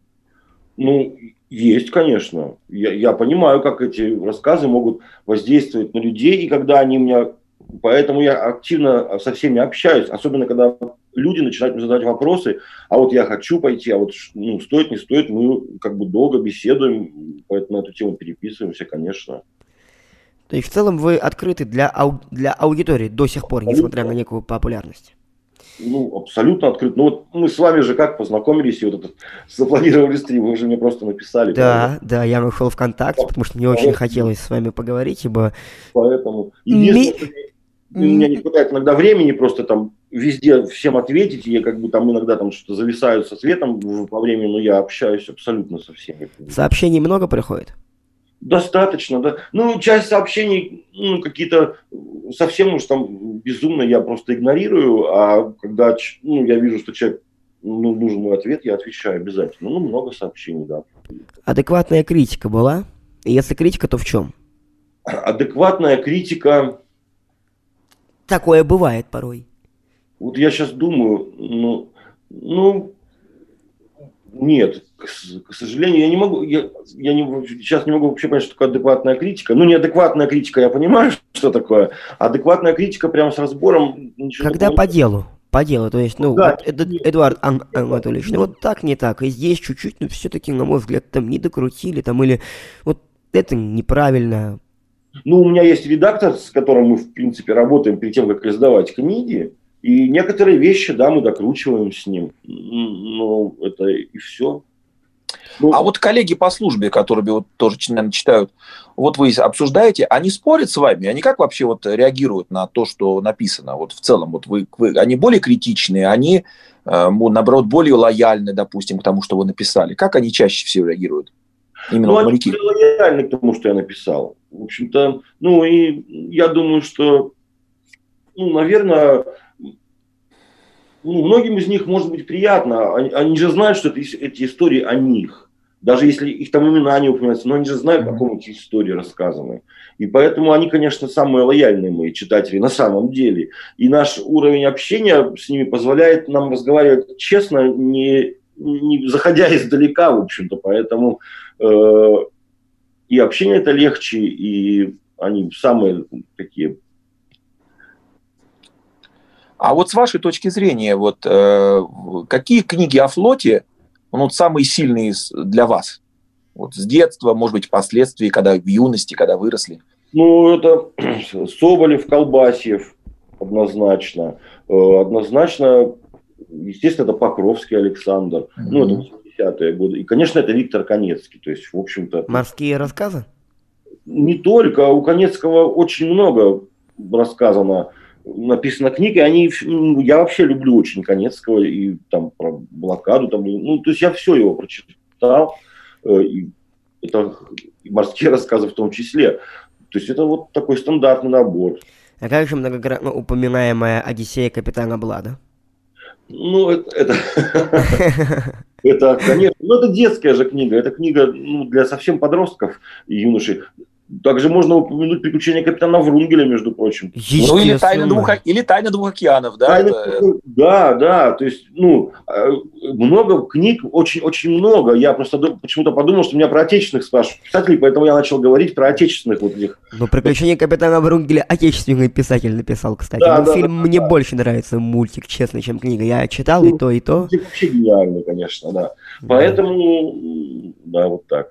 Ну, есть, конечно. Я, я понимаю, как эти рассказы могут воздействовать на людей, и когда они меня... Поэтому я активно со всеми общаюсь, особенно когда люди начинают мне задавать вопросы, а вот я хочу пойти, а вот ну, стоит, не стоит, мы как бы долго беседуем, поэтому на эту тему переписываемся, конечно. То есть в целом вы открыты для, ау- для аудитории до сих пор, абсолютно. Несмотря на некую популярность? Ну, абсолютно открыт. Ну, вот мы с вами же как познакомились и вот этот запланировали стрим, вы же мне просто написали. Да, правда? да, я нашел ВКонтакте, потому что мне очень хотелось с вами поговорить, ибо... Поэтому... Единственное, Ми... у меня не хватает иногда времени просто там везде всем ответить, и я как бы там иногда там что-то зависаю со светом во времени, но я общаюсь абсолютно со всеми. Сообщений много приходит? Достаточно, да. Ну, часть сообщений, ну, какие-то совсем уж там безумно я просто игнорирую, а когда, ну, я вижу, что человек, ну, нужен мой ответ, я отвечаю обязательно. Ну, много сообщений, да. Адекватная критика была? И если критика, то в чем? Адекватная критика... Такое бывает порой. Вот я сейчас думаю, ну, ну нет, к, к сожалению, я не могу, я, я не, сейчас не могу вообще понять, что такое адекватная критика. Ну, неадекватная критика, я понимаю, что такое. Адекватная критика прямо с разбором... Когда по делу, по делу, то есть, ну, да, вот Эд, Эдуард Ан- Анатольевич, ну, вот так, не так, и здесь чуть-чуть, но все-таки, на мой взгляд, там не докрутили, там, или вот это неправильно. Ну, у меня есть редактор, с которым мы, в принципе, работаем перед тем, как издавать книги. И некоторые вещи, да, мы докручиваем с ним. Ну, это и все. Ну, а вот коллеги по службе, которые вот тоже, наверное, читают, вот вы обсуждаете, они спорят с вами? Они как вообще вот реагируют на то, что написано? Вот в целом, вот вы, вы, они более критичные, они, э, наоборот, более лояльны, допустим, к тому, что вы написали. Как они чаще всего реагируют? Именно ну, вот они были лояльны к тому, что я написал. В общем-то, ну, и я думаю, что, ну, наверное... Ну, многим из них может быть приятно. Они, они же знают, что это, эти истории о них. Даже если их там имена не упоминаются, но они же знают, о каком эти истории рассказаны. И поэтому они, конечно, самые лояльные мои читатели на самом деле. И наш уровень общения с ними позволяет нам разговаривать честно, не, не заходя издалека, в общем-то. Поэтому э, и общение это легче, и они самые такие... А вот с вашей точки зрения, вот э, какие книги о флоте, ну, вот самые сильные для вас? Вот с детства, может быть, впоследствии, когда в юности, когда выросли? Ну, это Соболев, Колбасьев, однозначно. Однозначно, естественно, это Покровский Александр. Mm-hmm. Ну, это восьмидесятые годы. И, конечно, это Виктор Канецкий. То есть, в общем-то... Морские рассказы? Не только. У Канецкого очень много рассказано. написана книга, они, ну, я вообще люблю очень Каневского и там про блокаду, там, ну, то есть я все его прочитал, и это и морские рассказы в том числе. То есть это вот такой стандартный набор. А как же многократно упоминаемая «Одиссея капитана Блада»? Ну, это, это, это, конечно, ну, это детская же книга, это книга, ну, для совсем подростков и юношей. Также можно упомянуть «Приключения капитана Врунгеля», между прочим. Ну, или «Тайна двух, или «Тайна двух океанов», да? Тайна, это... Да, да, то есть, ну, много книг, очень-очень много. Я просто почему-то подумал, что меня про отечественных спрашивают писателей, поэтому я начал говорить про отечественных вот этих. Ну, «Приключения капитана Врунгеля» отечественный писатель написал, кстати. Да, ну, да, фильм да, мне да. больше нравится, мультик, честно, чем книга. Я читал Ну, и то, и то. Мультик вообще гениальный, конечно, да. Поэтому, да, вот так.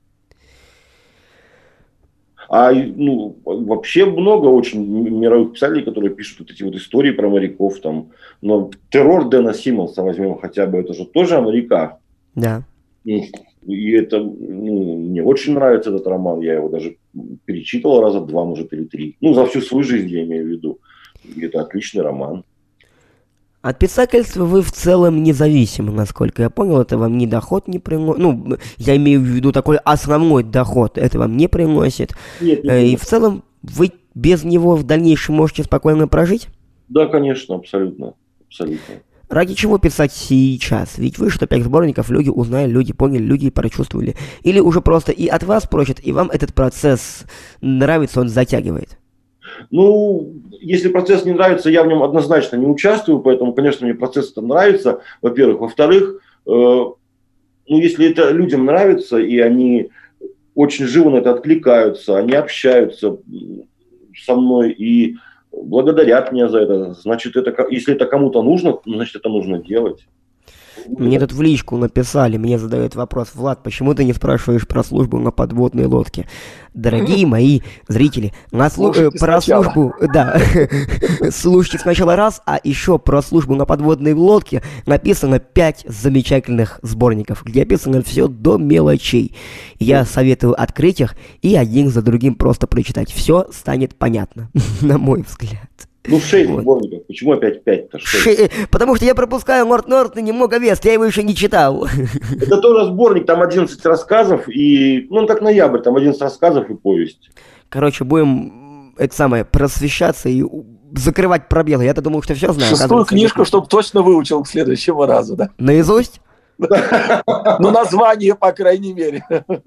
А ну, вообще много очень мировых писателей, которые пишут вот эти вот истории про моряков. Там. Но «Террор» Дэна Симмонса возьмем хотя бы, это же тоже о моряках. Да. И, и это, ну, мне очень нравится этот роман. Я его даже перечитывал раза два, может, или три. Ну, за всю свою жизнь я имею в виду. И это отличный роман. От писательства вы в целом независимы, насколько я понял, это вам ни доход не приносит, ну, я имею в виду такой основной доход, это вам не приносит, Нет, нет, и нет. в целом вы без него в дальнейшем можете спокойно прожить? Да, конечно, абсолютно, абсолютно. Ради чего писать сейчас? Ведь вышло пять сборников, люди узнали, люди поняли, люди прочувствовали. Или уже просто и от вас просят, и вам этот процесс нравится, он затягивает? Ну, если процесс не нравится, я в нем однозначно не участвую, поэтому, конечно, мне процесс это нравится, во-первых. Во-вторых, э, ну, если это людям нравится, и они очень живо на это откликаются, они общаются со мной и благодарят меня за это, значит, это, если это кому-то нужно, значит, это нужно делать. Мне тут в личку написали, мне задают вопрос: Влад, почему ты не спрашиваешь про службу на подводной лодке? Дорогие мои зрители, на слу... э, про сначала. службу, да, слушайте сначала раз, а еще про службу на подводной лодке написано пять замечательных сборников, где описано все до мелочей. Я советую открыть их и один за другим просто прочитать. Все станет понятно, на мой взгляд. Ну, шесть Вот. сборников. Почему опять пять-то? Ши- Потому что я пропускаю Морт Нортон немного вест, я его еще не читал. Это тоже сборник, там одиннадцать рассказов, и, ну, как ноябрь, там одиннадцать рассказов и повесть. Короче, будем, это самое, просвещаться и у- закрывать пробелы. Я-то думал, что все знаю. Шестую оказывается, книжку, нет. чтобы точно выучил к следующему разу, да? Наизусть? Ну, название, по крайней мере.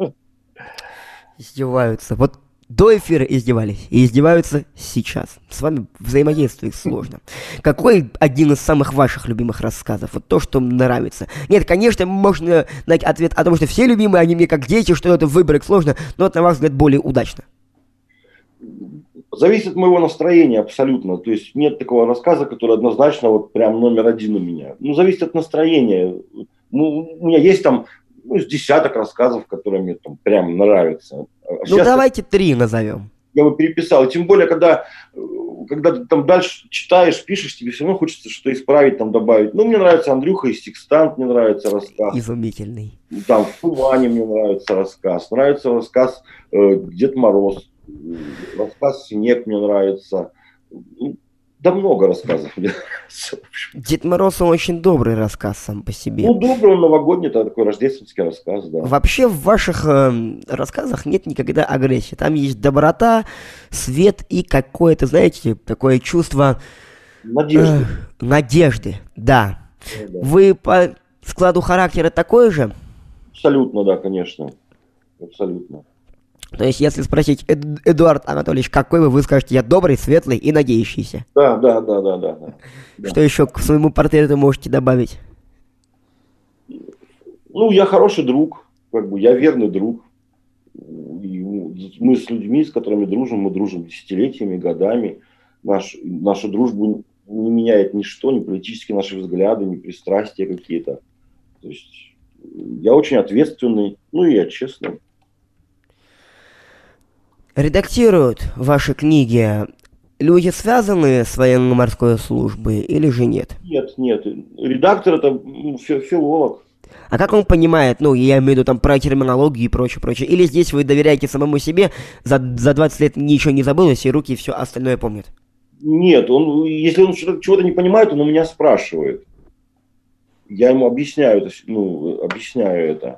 Издеваются. Вот до эфира издевались и издеваются сейчас. С вами взаимодействовать сложно. Какой один из самых ваших любимых рассказов? Вот то, что нравится. Нет, конечно, можно дать ответ о том, что все любимые, они мне как дети, что это выбрать сложно, но это, на ваш взгляд, более удачно. Зависит от моего настроения абсолютно. То есть нет такого рассказа, который однозначно вот прям номер один у меня. Ну, зависит от настроения. Ну, у меня есть там, ну, с десяток рассказов, которые мне там прям нравятся. А Ну, сейчас давайте три назовем. я бы переписал. И тем более, когда, когда ты там дальше читаешь, пишешь, тебе все равно хочется что-то исправить, там добавить. Ну, мне нравится Андрюха из «Секстант», мне нравится рассказ. Изумительный. Там в «Тумане» мне нравится рассказ. Нравится рассказ э, «Дед Мороз». Рассказ «Снег» мне нравится. Ну, да много рассказов мне нравится. Дед Мороз, он очень добрый рассказ сам по себе. Ну, добрый он новогодний, это такой рождественский рассказ, да. Вообще в ваших э, рассказах нет никогда агрессии. Там есть доброта, свет и какое-то, знаете, такое чувство Надежды. э, надежды. Да. Да. Вы по складу характера такой же? Абсолютно, да, конечно. Абсолютно. То есть, если спросить, Эд- Эдуард Анатольевич, какой вы, вы скажете: я добрый, светлый и надеющийся. Да, да, да, да, да. да. Да. Что еще к своему портрету можете добавить? Ну, я хороший друг, как бы, я верный друг. И мы с людьми, с которыми дружим, мы дружим десятилетиями, годами. Наш, нашу дружбу не меняет ничто, ни политические наши взгляды, ни пристрастия какие-то. То есть я очень ответственный, ну и я честный. Редактируют ваши книги люди, связанные с военно-морской службой, или же нет? Нет, нет. Редактор это ну, фи- филолог. А как он понимает, ну, я имею в виду там про терминологию и прочее, прочее, или здесь вы доверяете самому себе, за, за двадцать лет ничего не забылось, и руки все остальное помнят? Нет, он, если он чего-то не понимает, он у меня спрашивает. Я ему объясняю это, ну, объясняю это.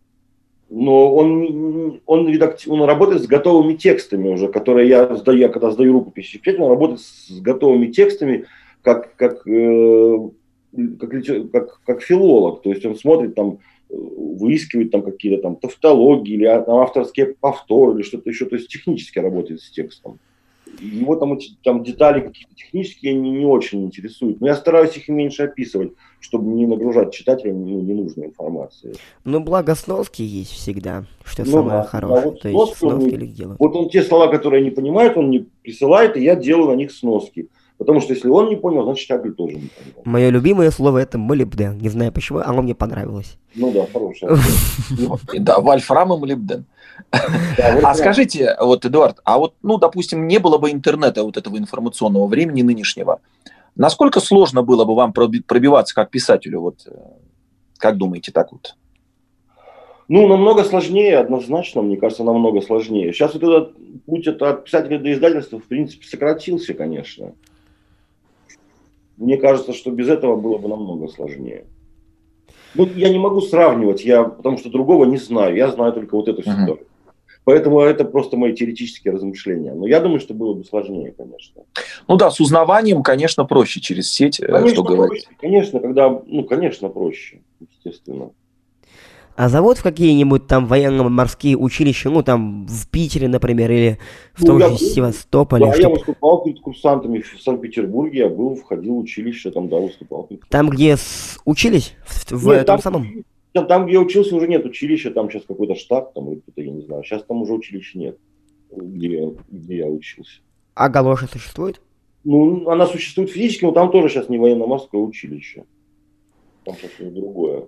Но он, он, редакти... он работает с готовыми текстами уже, которые я сдаю, я когда сдаю рукописи в печать, он работает с готовыми текстами, как, как, э, как, как, как филолог. То есть он смотрит там, выискивает там какие-то там тавтологии или там, авторские повторы или что-то еще. То есть технически работает с текстом. Его там, там детали какие-то технические не, не очень интересуют. Но я стараюсь их меньше описывать, чтобы не нагружать читателя ну, ненужной информацией. Ну, благо сноски есть всегда, что ну, самое да, хорошее. да, вот То есть сноски он, или делают. Вот он те слова, которые не понимает, он не присылает, и я делаю на них сноски. Потому что если он не понял, значит читатель тоже не понял. Мое любимое слово это молибден. Не знаю почему, оно мне понравилось. Ну да, хорошее. Да, вольфрам и молибден. А скажите, вот, Эдуард, а вот, ну, допустим, не было бы интернета, вот этого информационного времени нынешнего, насколько сложно было бы вам пробиваться как писателю? Вот, как думаете, так вот? Ну, намного сложнее, однозначно, мне кажется, намного сложнее. Сейчас вот этот путь от писателя до издательства, в принципе, сократился, конечно. Мне кажется, что без этого было бы намного сложнее. Ну, я не могу сравнивать, я, потому что другого не знаю. Я знаю только вот эту ситуацию. Uh-huh. Поэтому это просто мои теоретические размышления. Но я думаю, что было бы сложнее, конечно. Ну да, с узнаванием, конечно, проще через сеть, конечно, что говорить. Проще, конечно, когда, ну, конечно, проще, естественно. А зовут в какие-нибудь там военно-морские училища, ну там в Питере, например, или в ну, том я, же Севастополе? Да, чтоб... я выступал перед курсантами в Санкт-Петербурге, я был, входил в училище, там, да, выступал. Там, где с... учились? В, в нет, этом там, самом? Там, там, где я учился, уже нет училища, там сейчас какой-то штаб, там, или кто-то, я не знаю. Сейчас там уже училища нет, где, где я учился. А галоша существует? Ну, она существует физически, но там тоже сейчас не военно-морское училище. Там сейчас уже другое.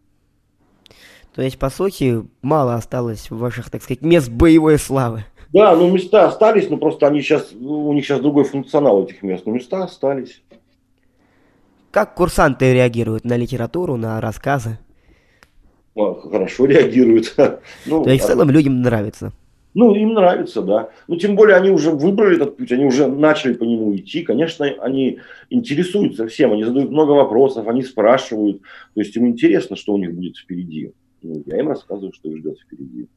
То есть, по сути, мало осталось ваших, так сказать, мест боевой славы. Да, ну места остались, но просто они сейчас, у них сейчас другой функционал этих мест, но места остались. Как курсанты реагируют на литературу, на рассказы? Хорошо реагируют. ну, То есть, в целом, людям нравится? Ну, им нравится, да. Ну, тем более, они уже выбрали этот путь, они уже начали по нему идти. Конечно, они интересуются всем, они задают много вопросов, они спрашивают. То есть, им интересно, что у них будет впереди. Ну, я им рассказываю, что их ждет впереди.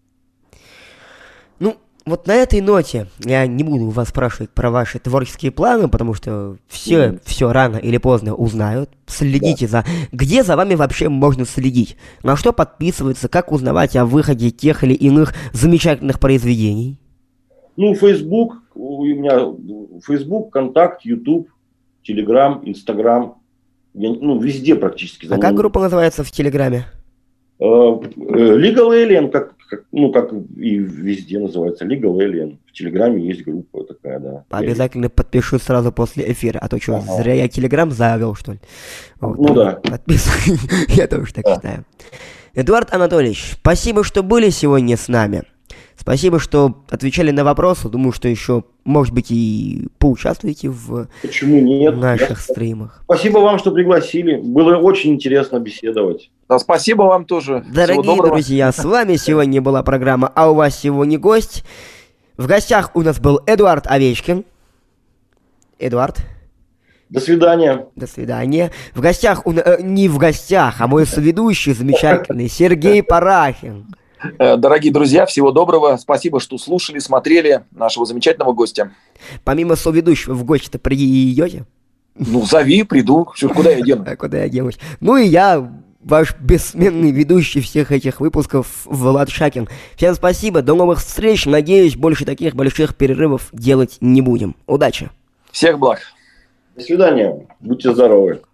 Ну, вот на этой ноте я не буду вас спрашивать про ваши творческие планы, потому что все, mm-hmm. все рано или поздно узнают. Следите да. за... Где за вами вообще можно следить? На что подписываться? Как узнавать о выходе тех или иных замечательных произведений? Ну, Facebook, у меня Facebook, Контакт, YouTube, Telegram, Instagram. Я, ну, везде практически. А как группа называется в Телеграме? Legal Alien, как, как, ну, как и везде называется, Legal Alien. В Телеграме есть группа такая, да. Обязательно подпишусь сразу после эфира, а то что, ага. зря я Телеграм завел, что ли? Вот, ну да. Подписываюсь, я тоже так да. считаю. Эдуард Анатольевич, спасибо, что были сегодня с нами. Спасибо, что отвечали на вопросы. Думаю, что еще, может быть, и поучаствуете в Почему нет? наших Я... стримах. Спасибо вам, что пригласили. Было очень интересно беседовать. Да, спасибо вам тоже. Дорогие друзья, с вами сегодня была программа «А у вас сегодня гость». В гостях у нас был Эдуард Овечкин. Эдуард. До свидания. До свидания. В гостях, у... э, не в гостях, а мой соведущий замечательный Сергей Парахин. Дорогие друзья, всего доброго. Спасибо, что слушали, смотрели нашего замечательного гостя. Помимо соведущего, в гости-то придете? Ну, зови, приду. Куда я денусь? А куда я денусь? Ну и я, ваш бессменный ведущий всех этих выпусков, Влад Шакин. Всем спасибо, до новых встреч. Надеюсь, больше таких больших перерывов делать не будем. Удачи. Всех благ. До свидания. Будьте здоровы.